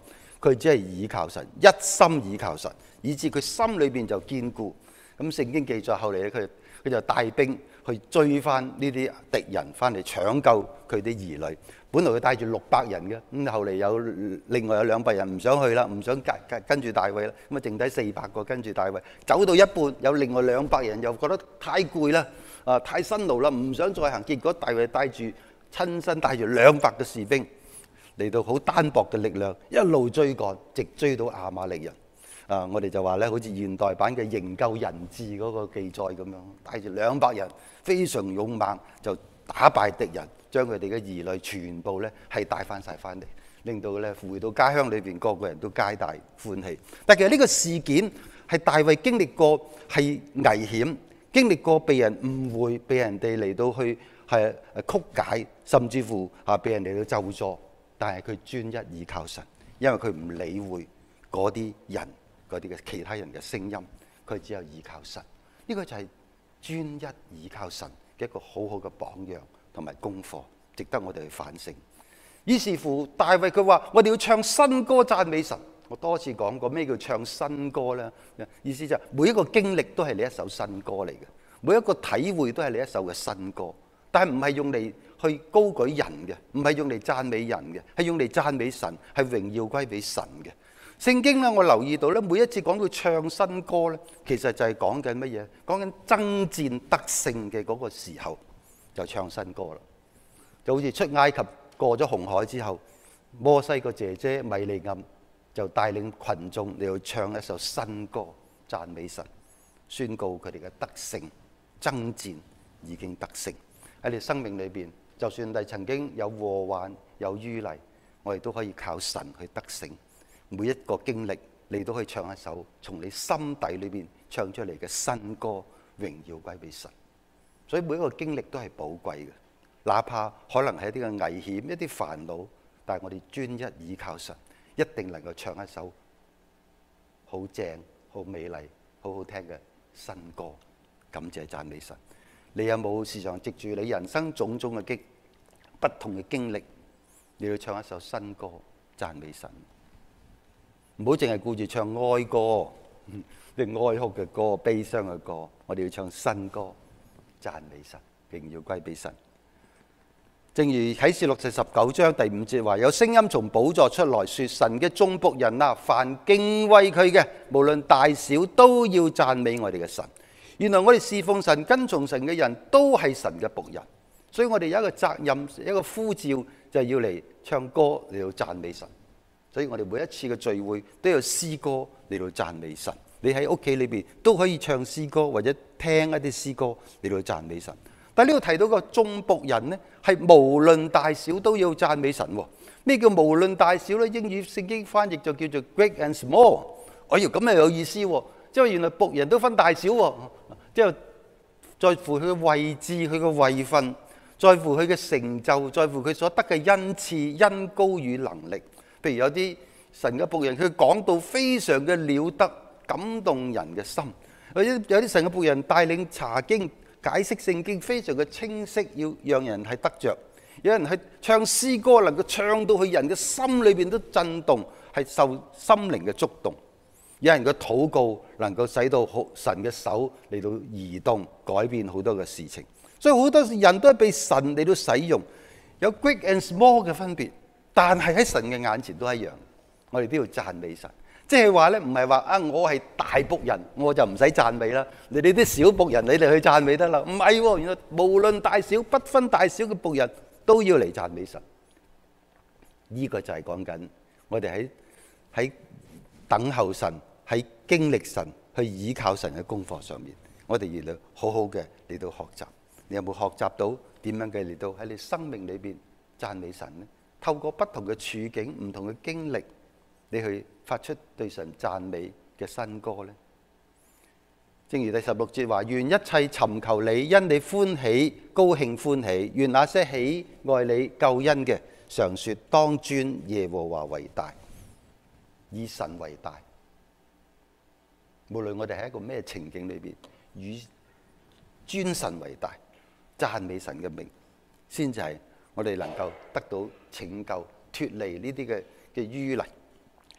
佢只係倚靠神，一心倚靠神，以致佢心裏邊就堅固。咁聖經記載後嚟咧，佢佢就帶兵去追翻呢啲敵人翻嚟搶救佢啲兒女。本來佢帶住六百人嘅，咁後嚟有另外有兩百人唔想去啦，唔想跟跟跟住大衛啦，咁啊剩低四百個跟住大衛。走到一半，有另外兩百人又覺得太攰啦，啊太辛勞啦，唔想再行。結果大衛帶住親身帶住兩百個士兵嚟到，好單薄嘅力量，一路追趕，直追到亞瑪力人。啊，我哋就話咧，好似現代版嘅營救人質嗰個記載咁樣，帶住兩百人非常勇猛，就打敗敵人，將佢哋嘅兒女全部咧係帶翻晒翻嚟，令到咧回到家鄉裏邊，個個人都皆大歡喜。但其實呢個事件係大衛經歷過係危險，經歷過被人誤會，被人哋嚟到去係曲解，甚至乎啊被人嚟到咒詛。但係佢專一倚靠神，因為佢唔理會嗰啲人嗰啲嘅其他人嘅聲音，佢只有倚靠神。呢、這個就係專一倚靠神嘅一個好好嘅榜樣同埋功課，值得我哋去反省。於是乎，大衛佢話：我哋要唱新歌讚美神。我多次講過咩叫唱新歌呢？意思就係每一個經歷都係你一首新歌嚟嘅，每一個體會都係你一首嘅新歌。但係唔係用嚟去高舉人嘅，唔係用嚟讚美人嘅，係用嚟讚美神，係榮耀歸俾神嘅。聖經咧，我留意到咧，每一次講到唱新歌咧，其實就係講緊乜嘢？講緊爭戰得勝嘅嗰個時候就唱新歌啦。就好似出埃及過咗紅海之後，摩西個姐姐米利暗就帶領群眾嚟到唱一首新歌，讚美神，宣告佢哋嘅得勝，爭戰已經得勝。喺你生命裏邊，就算係曾經有禍患、有淤泥，我哋都可以靠神去得勝。每一個經歷，你都可以唱一首從你心底裏邊唱出嚟嘅新歌，榮耀歸俾神。所以每一個經歷都係寶貴嘅，哪怕可能係一啲嘅危險、一啲煩惱，但係我哋專一倚靠神，一定能夠唱一首好正、好美麗、好好聽嘅新歌。感謝讚美神。你有冇時常藉住你人生種種嘅經不同嘅經歷，你要唱一首新歌讚美神？唔好淨係顧住唱哀歌，啲哀哭嘅歌、悲傷嘅歌，我哋要唱新歌讚美神，榮耀歸俾神。正如啟示錄第十九章第五節話：有聲音從寶座出來，說神嘅眾僕人啊，凡敬畏佢嘅，無論大小，都要讚美我哋嘅神。原來我哋侍奉神、跟從神嘅人都係神嘅僕人，所以我哋有一個責任、一個呼召，就係要嚟唱歌嚟到讚美神。所以我哋每一次嘅聚會都有詩歌嚟到讚美神。你喺屋企裏邊都可以唱詩歌，或者聽一啲詩歌嚟到讚美神。但係呢度提到個眾僕人呢，係無論大小都要讚美神。咩叫無論大小呢？英語聖經翻譯就叫做 great and small。哎呀，咁又有意思喎！即係原來僕人都分大小喎，即係在乎佢嘅位置、佢嘅位份，在乎佢嘅成就，在乎佢所得嘅恩賜、恩膏與能力。譬如有啲神嘅僕人，佢講道非常嘅了得，感動人嘅心；或者有啲神嘅僕人帶領查經、解釋聖經，非常嘅清晰，要讓人係得着。有人係唱詩歌，能夠唱到去人嘅心裏邊都震動，係受心靈嘅觸動。有人嘅禱告能夠使到好神嘅手嚟到移動，改變好多嘅事情。所以好多人都係被神嚟到使用，有 great and small 嘅分別，但係喺神嘅眼前都一樣。我哋都要讚美神，即係話咧，唔係話啊，我係大僕人，我就唔使讚美啦。你哋啲小僕人，你哋去讚美得啦。唔係喎，原來無論大小，不分大小嘅僕人都要嚟讚美神。呢個就係講緊我哋喺喺等候神，喺經歷神，去倚靠神嘅功課上面，我哋要好好嘅嚟到學習。你有冇學習到點樣嘅嚟到喺你生命裏邊讚美神呢？透過不同嘅處境、唔同嘅經歷，你去發出對神讚美嘅新歌呢？正如第十六節話：願一切尋求你，因你歡喜高興歡喜；願那些喜愛你救恩嘅，常說當尊耶和華為大，以神為大。無論我哋喺一個咩情景裏邊，以尊神為大，讚美神嘅名，先至係我哋能夠得到拯救、脫離呢啲嘅嘅淤泥。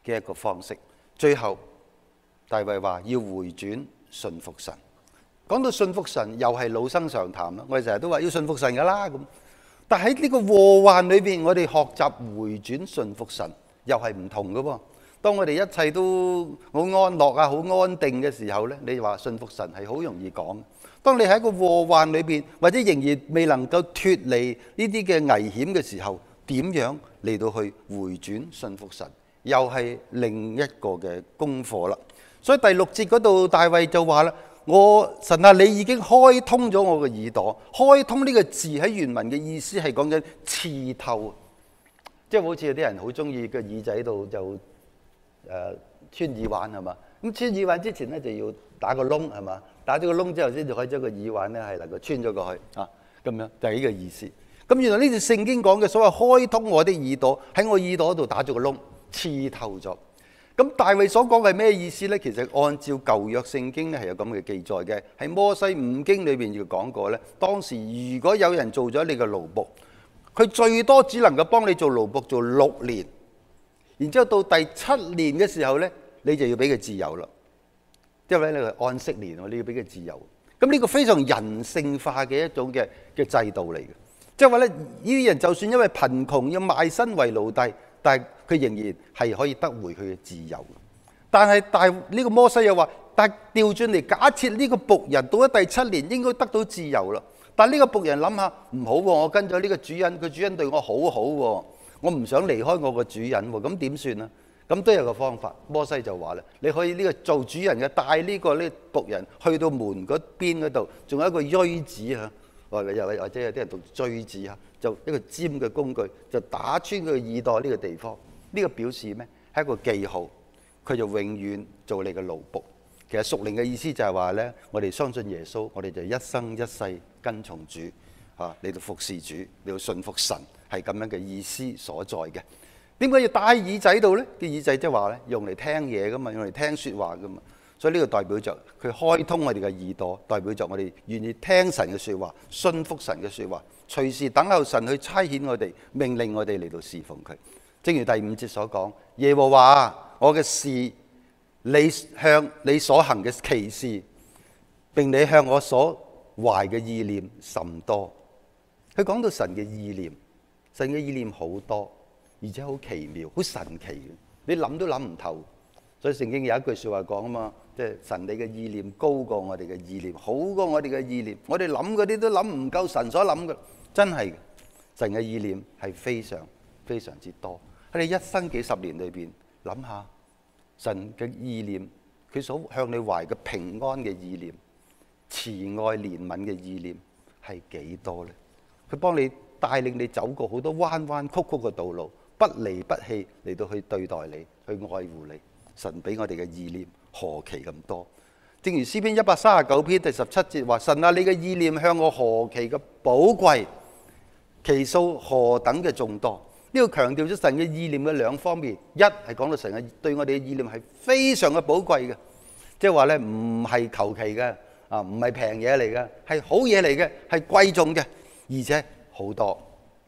嘅一個方式。最後大衛話要回轉信服神。講到信服神，又係老生常談啦。我哋成日都話要信服神噶啦咁，但喺呢個禍患裏邊，我哋學習回轉信服神，又係唔同噶喎。當我哋一切都好安樂啊、好安定嘅時候呢，你話信服神係好容易講。當你喺一個禍患裏邊，或者仍然未能夠脫離呢啲嘅危險嘅時候，點樣嚟到去回轉信服神，又係另一個嘅功課啦。所以第六節嗰度，大衛就話啦：我神啊，你已經開通咗我嘅耳朵。開通呢個字喺原文嘅意思係講緊刺透，即係好似有啲人好中意個耳仔度就誒、呃、穿耳環係嘛？咁穿耳環之前咧就要打個窿係嘛？打咗個窿之後先至可以將個耳環咧係能夠穿咗過去啊，咁樣就係呢個意思。咁原來呢段聖經講嘅所謂開通我的耳朵，喺我耳朵度打咗個窿，刺透咗。咁大衛所講係咩意思呢？其實按照舊約聖經咧係有咁嘅記載嘅，喺摩西五經裏邊要講過呢，當時如果有人做咗你嘅奴僕，佢最多只能夠幫你做奴僕做六年，然之後到第七年嘅時候呢，你就要俾佢自由啦。因為咧，你係安息年，你要俾佢自由。咁呢個非常人性化嘅一種嘅嘅制度嚟嘅，即係話咧，呢啲人就算因為貧窮要賣身為奴隸，但係佢仍然係可以得回佢嘅自由。但係大呢個摩西又話，但係調轉嚟，假設呢個僕人到咗第七年應該得到自由啦，但係呢個僕人諗下唔好喎，我跟咗呢個主人，佢主人對我好好喎，我唔想離開我個主人喎，咁點算啊？咁都有個方法。摩西就話咧，你可以呢個做主人嘅帶呢個呢僕人去到門嗰邊嗰度，仲有一個錐子嚇，或者又或者有啲人讀錐子嚇，就一個尖嘅工具，就打穿佢耳朵呢個地方。呢個表示咩？係一個記號，佢就永遠做你嘅奴僕。其實屬靈嘅意思就係話咧，我哋相信耶穌，我哋就一生一世跟從主嚇，嚟到服侍主，嚟到信服神，係咁樣嘅意思所在嘅。點解要戴喺耳仔度呢？啲耳仔即係話咧，用嚟聽嘢噶嘛，用嚟聽説話噶嘛。所以呢個代表着佢開通我哋嘅耳朵，代表着我哋願意聽神嘅説話，信服神嘅説話，隨時等候神去差遣我哋，命令我哋嚟到侍奉佢。正如第五節所講，耶和華我嘅事，你向你所行嘅奇事，並你向我所懷嘅意念甚多。佢講到神嘅意念，神嘅意念好多。而且好奇妙，好神奇嘅，你諗都諗唔透。所以聖經有一句説話講啊嘛，即係神你嘅意念高過我哋嘅意念，好過我哋嘅意念。我哋諗嗰啲都諗唔夠神所諗嘅，真係神嘅意念係非常非常之多。喺你一生幾十年裏邊，諗下神嘅意念，佢所向你懷嘅平安嘅意念、慈愛憐憫嘅意念係幾多呢？佢幫你帶領你走過好多彎彎曲曲嘅道路，不離不棄嚟到去對待你，去愛護你。神俾我哋嘅意念何其咁多。正如詩篇一百三十九篇第十七節話：神啊，你嘅意念向我何其嘅寶貴，其數何等嘅眾多。呢個強調咗神嘅意念嘅兩方面，一係講到神嘅對我哋嘅意念係非常嘅寶貴嘅，即係話咧唔係求其嘅啊，唔係平嘢嚟嘅，係好嘢嚟嘅，係貴重嘅，而且好多。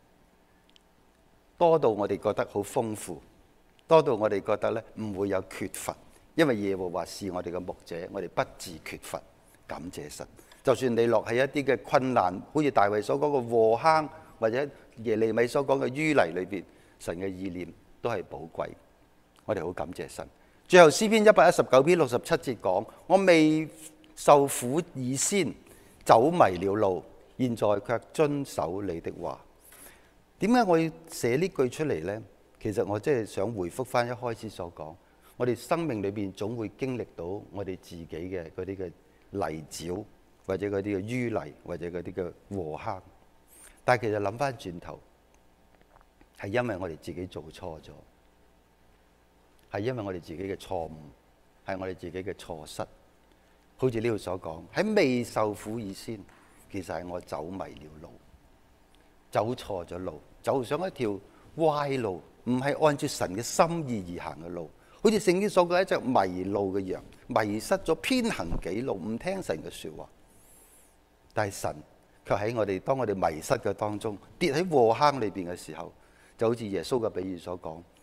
多到我哋覺得好豐富，多到我哋覺得咧唔會有缺乏，因為耶和華是我哋嘅牧者，我哋不致缺乏。感謝神，就算你落喺一啲嘅困難，好似大衛所講嘅禍坑，或者耶利米所講嘅淤泥裏邊，神嘅意念都係寶貴。我哋好感謝神。最後詩篇一百一十九篇六十七節講：我未受苦以先，走迷了路，現在卻遵守你的話。點解我要寫呢句出嚟呢？其實我真係想回覆翻一開始所講，我哋生命裏邊總會經歷到我哋自己嘅嗰啲嘅泥沼，或者嗰啲嘅淤泥，或者嗰啲嘅禍坑。但係其實諗翻轉頭，係因為我哋自己做錯咗，係因為我哋自己嘅錯誤，係我哋自己嘅錯失。好似呢度所講，喺未受苦以先，其實係我走迷了路。走錯咗路，走上一條歪路，唔係按照神嘅心意而行嘅路，好似聖經所講一隻迷路嘅羊，迷失咗，偏行己路，唔聽神嘅說話。但係神卻喺我哋當我哋迷失嘅當中，跌喺禍坑裏邊嘅時候，就好似耶穌嘅比喻所講，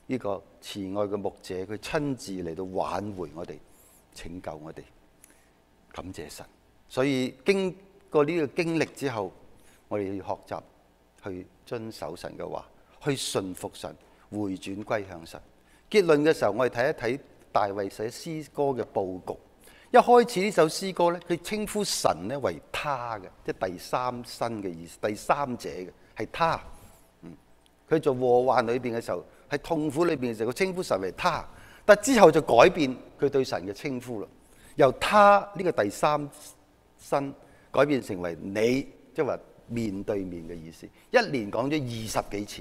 呢個慈愛嘅牧者，佢親自嚟到挽回我哋，拯救我哋。感謝神。所以經過呢個經歷之後，我哋要學習去遵守神嘅話，去順服神，回轉歸向神。結論嘅時候，我哋睇一睇大衛寫詩歌嘅佈局。一開始呢首詩歌咧，佢稱呼神咧為他嘅，即係第三身嘅意思，第三者嘅係他。嗯，佢做禍患裏邊嘅時候，喺痛苦裏邊嘅時候，佢稱呼神為他。但之後就改變佢對神嘅稱呼啦，由他呢個第三身改變成為你，即係話面對面嘅意思。一連講咗二十幾次，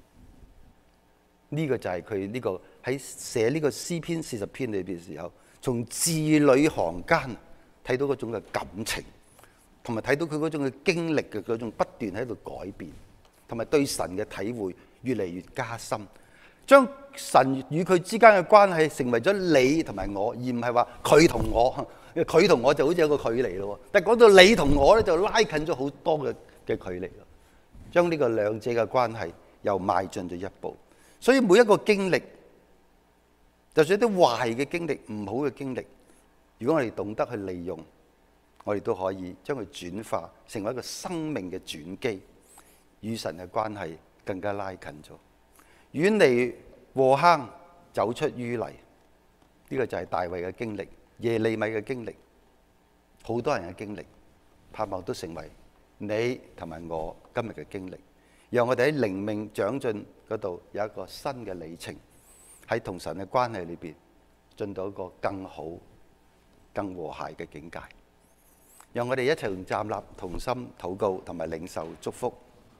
呢、這個就係佢呢個喺寫呢個詩篇四十篇裏邊嘅時候，從字裏行間睇到嗰種嘅感情，同埋睇到佢嗰種嘅經歷嘅嗰種不斷喺度改變，同埋對神嘅體會越嚟越加深，將神與佢之間嘅關係成為咗你同埋我，而唔係話佢同我。佢同我就好似有個距離咯，但係講到你同我咧，就拉近咗好多嘅嘅距離咯，將呢個兩者嘅關係又邁進咗一步。所以每一個經歷，就算一啲壞嘅經歷、唔好嘅經歷，如果我哋懂得去利用，我哋都可以將佢轉化成為一個生命嘅轉機，與神嘅關係更加拉近咗，遠離禍坑，走出淤泥。呢、這個就係大衛嘅經歷，耶利米嘅經歷，好多人嘅經歷，盼望都成為你同埋我今日嘅經歷，讓我哋喺靈命長進嗰度有一個新嘅里程，喺同神嘅關係裏邊進到一個更好、更和諧嘅境界。讓我哋一齊站立，同心禱告同埋領受祝福。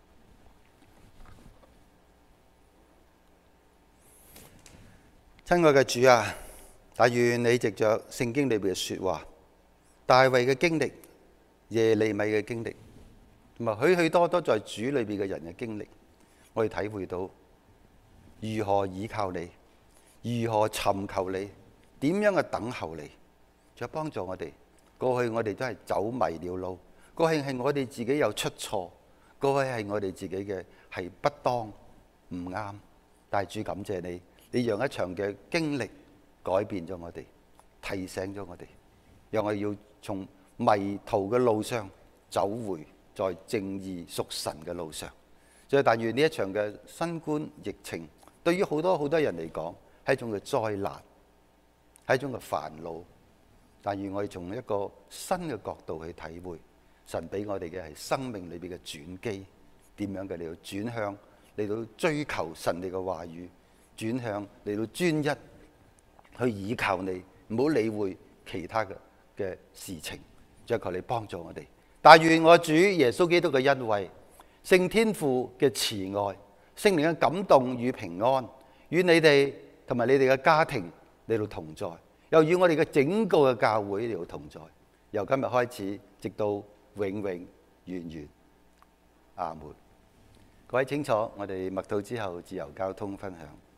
親愛嘅主啊，但願你藉着聖經裏邊嘅說話，大衛嘅經歷、耶利米嘅經歷，同埋許許多多在主裏邊嘅人嘅經歷，我哋體會到如何倚靠你，如何尋求你，點樣嘅等候你，再幫助我哋。過去我哋都係走迷了路，過去係我哋自己有出錯，過去係我哋自己嘅係不當唔啱，但係主感謝你，你讓一場嘅經歷改變咗我哋，提醒咗我哋，讓我哋要從迷途嘅路上走回在正義屬神嘅路上。所以但願呢一場嘅新冠疫情對於好多好多人嚟講係一種嘅災難，係一種嘅煩惱，但願我哋從一個新嘅角度去體會神俾我哋嘅係生命裏邊嘅轉機，點樣嘅嚟到轉向，嚟到追求神你嘅話語，轉向嚟到專一去倚靠你，唔好理會其他嘅嘅事情。再求你幫助我哋。但願我主耶穌基督嘅恩惠、聖天父嘅慈愛、聖靈嘅感動與平安，與你哋同埋你哋嘅家庭嚟到同在，又與我哋嘅整個嘅教會嚟到同在，由今日開始直到永永遠遠。阿門。各位清楚，我哋默禱之後自由交通分享。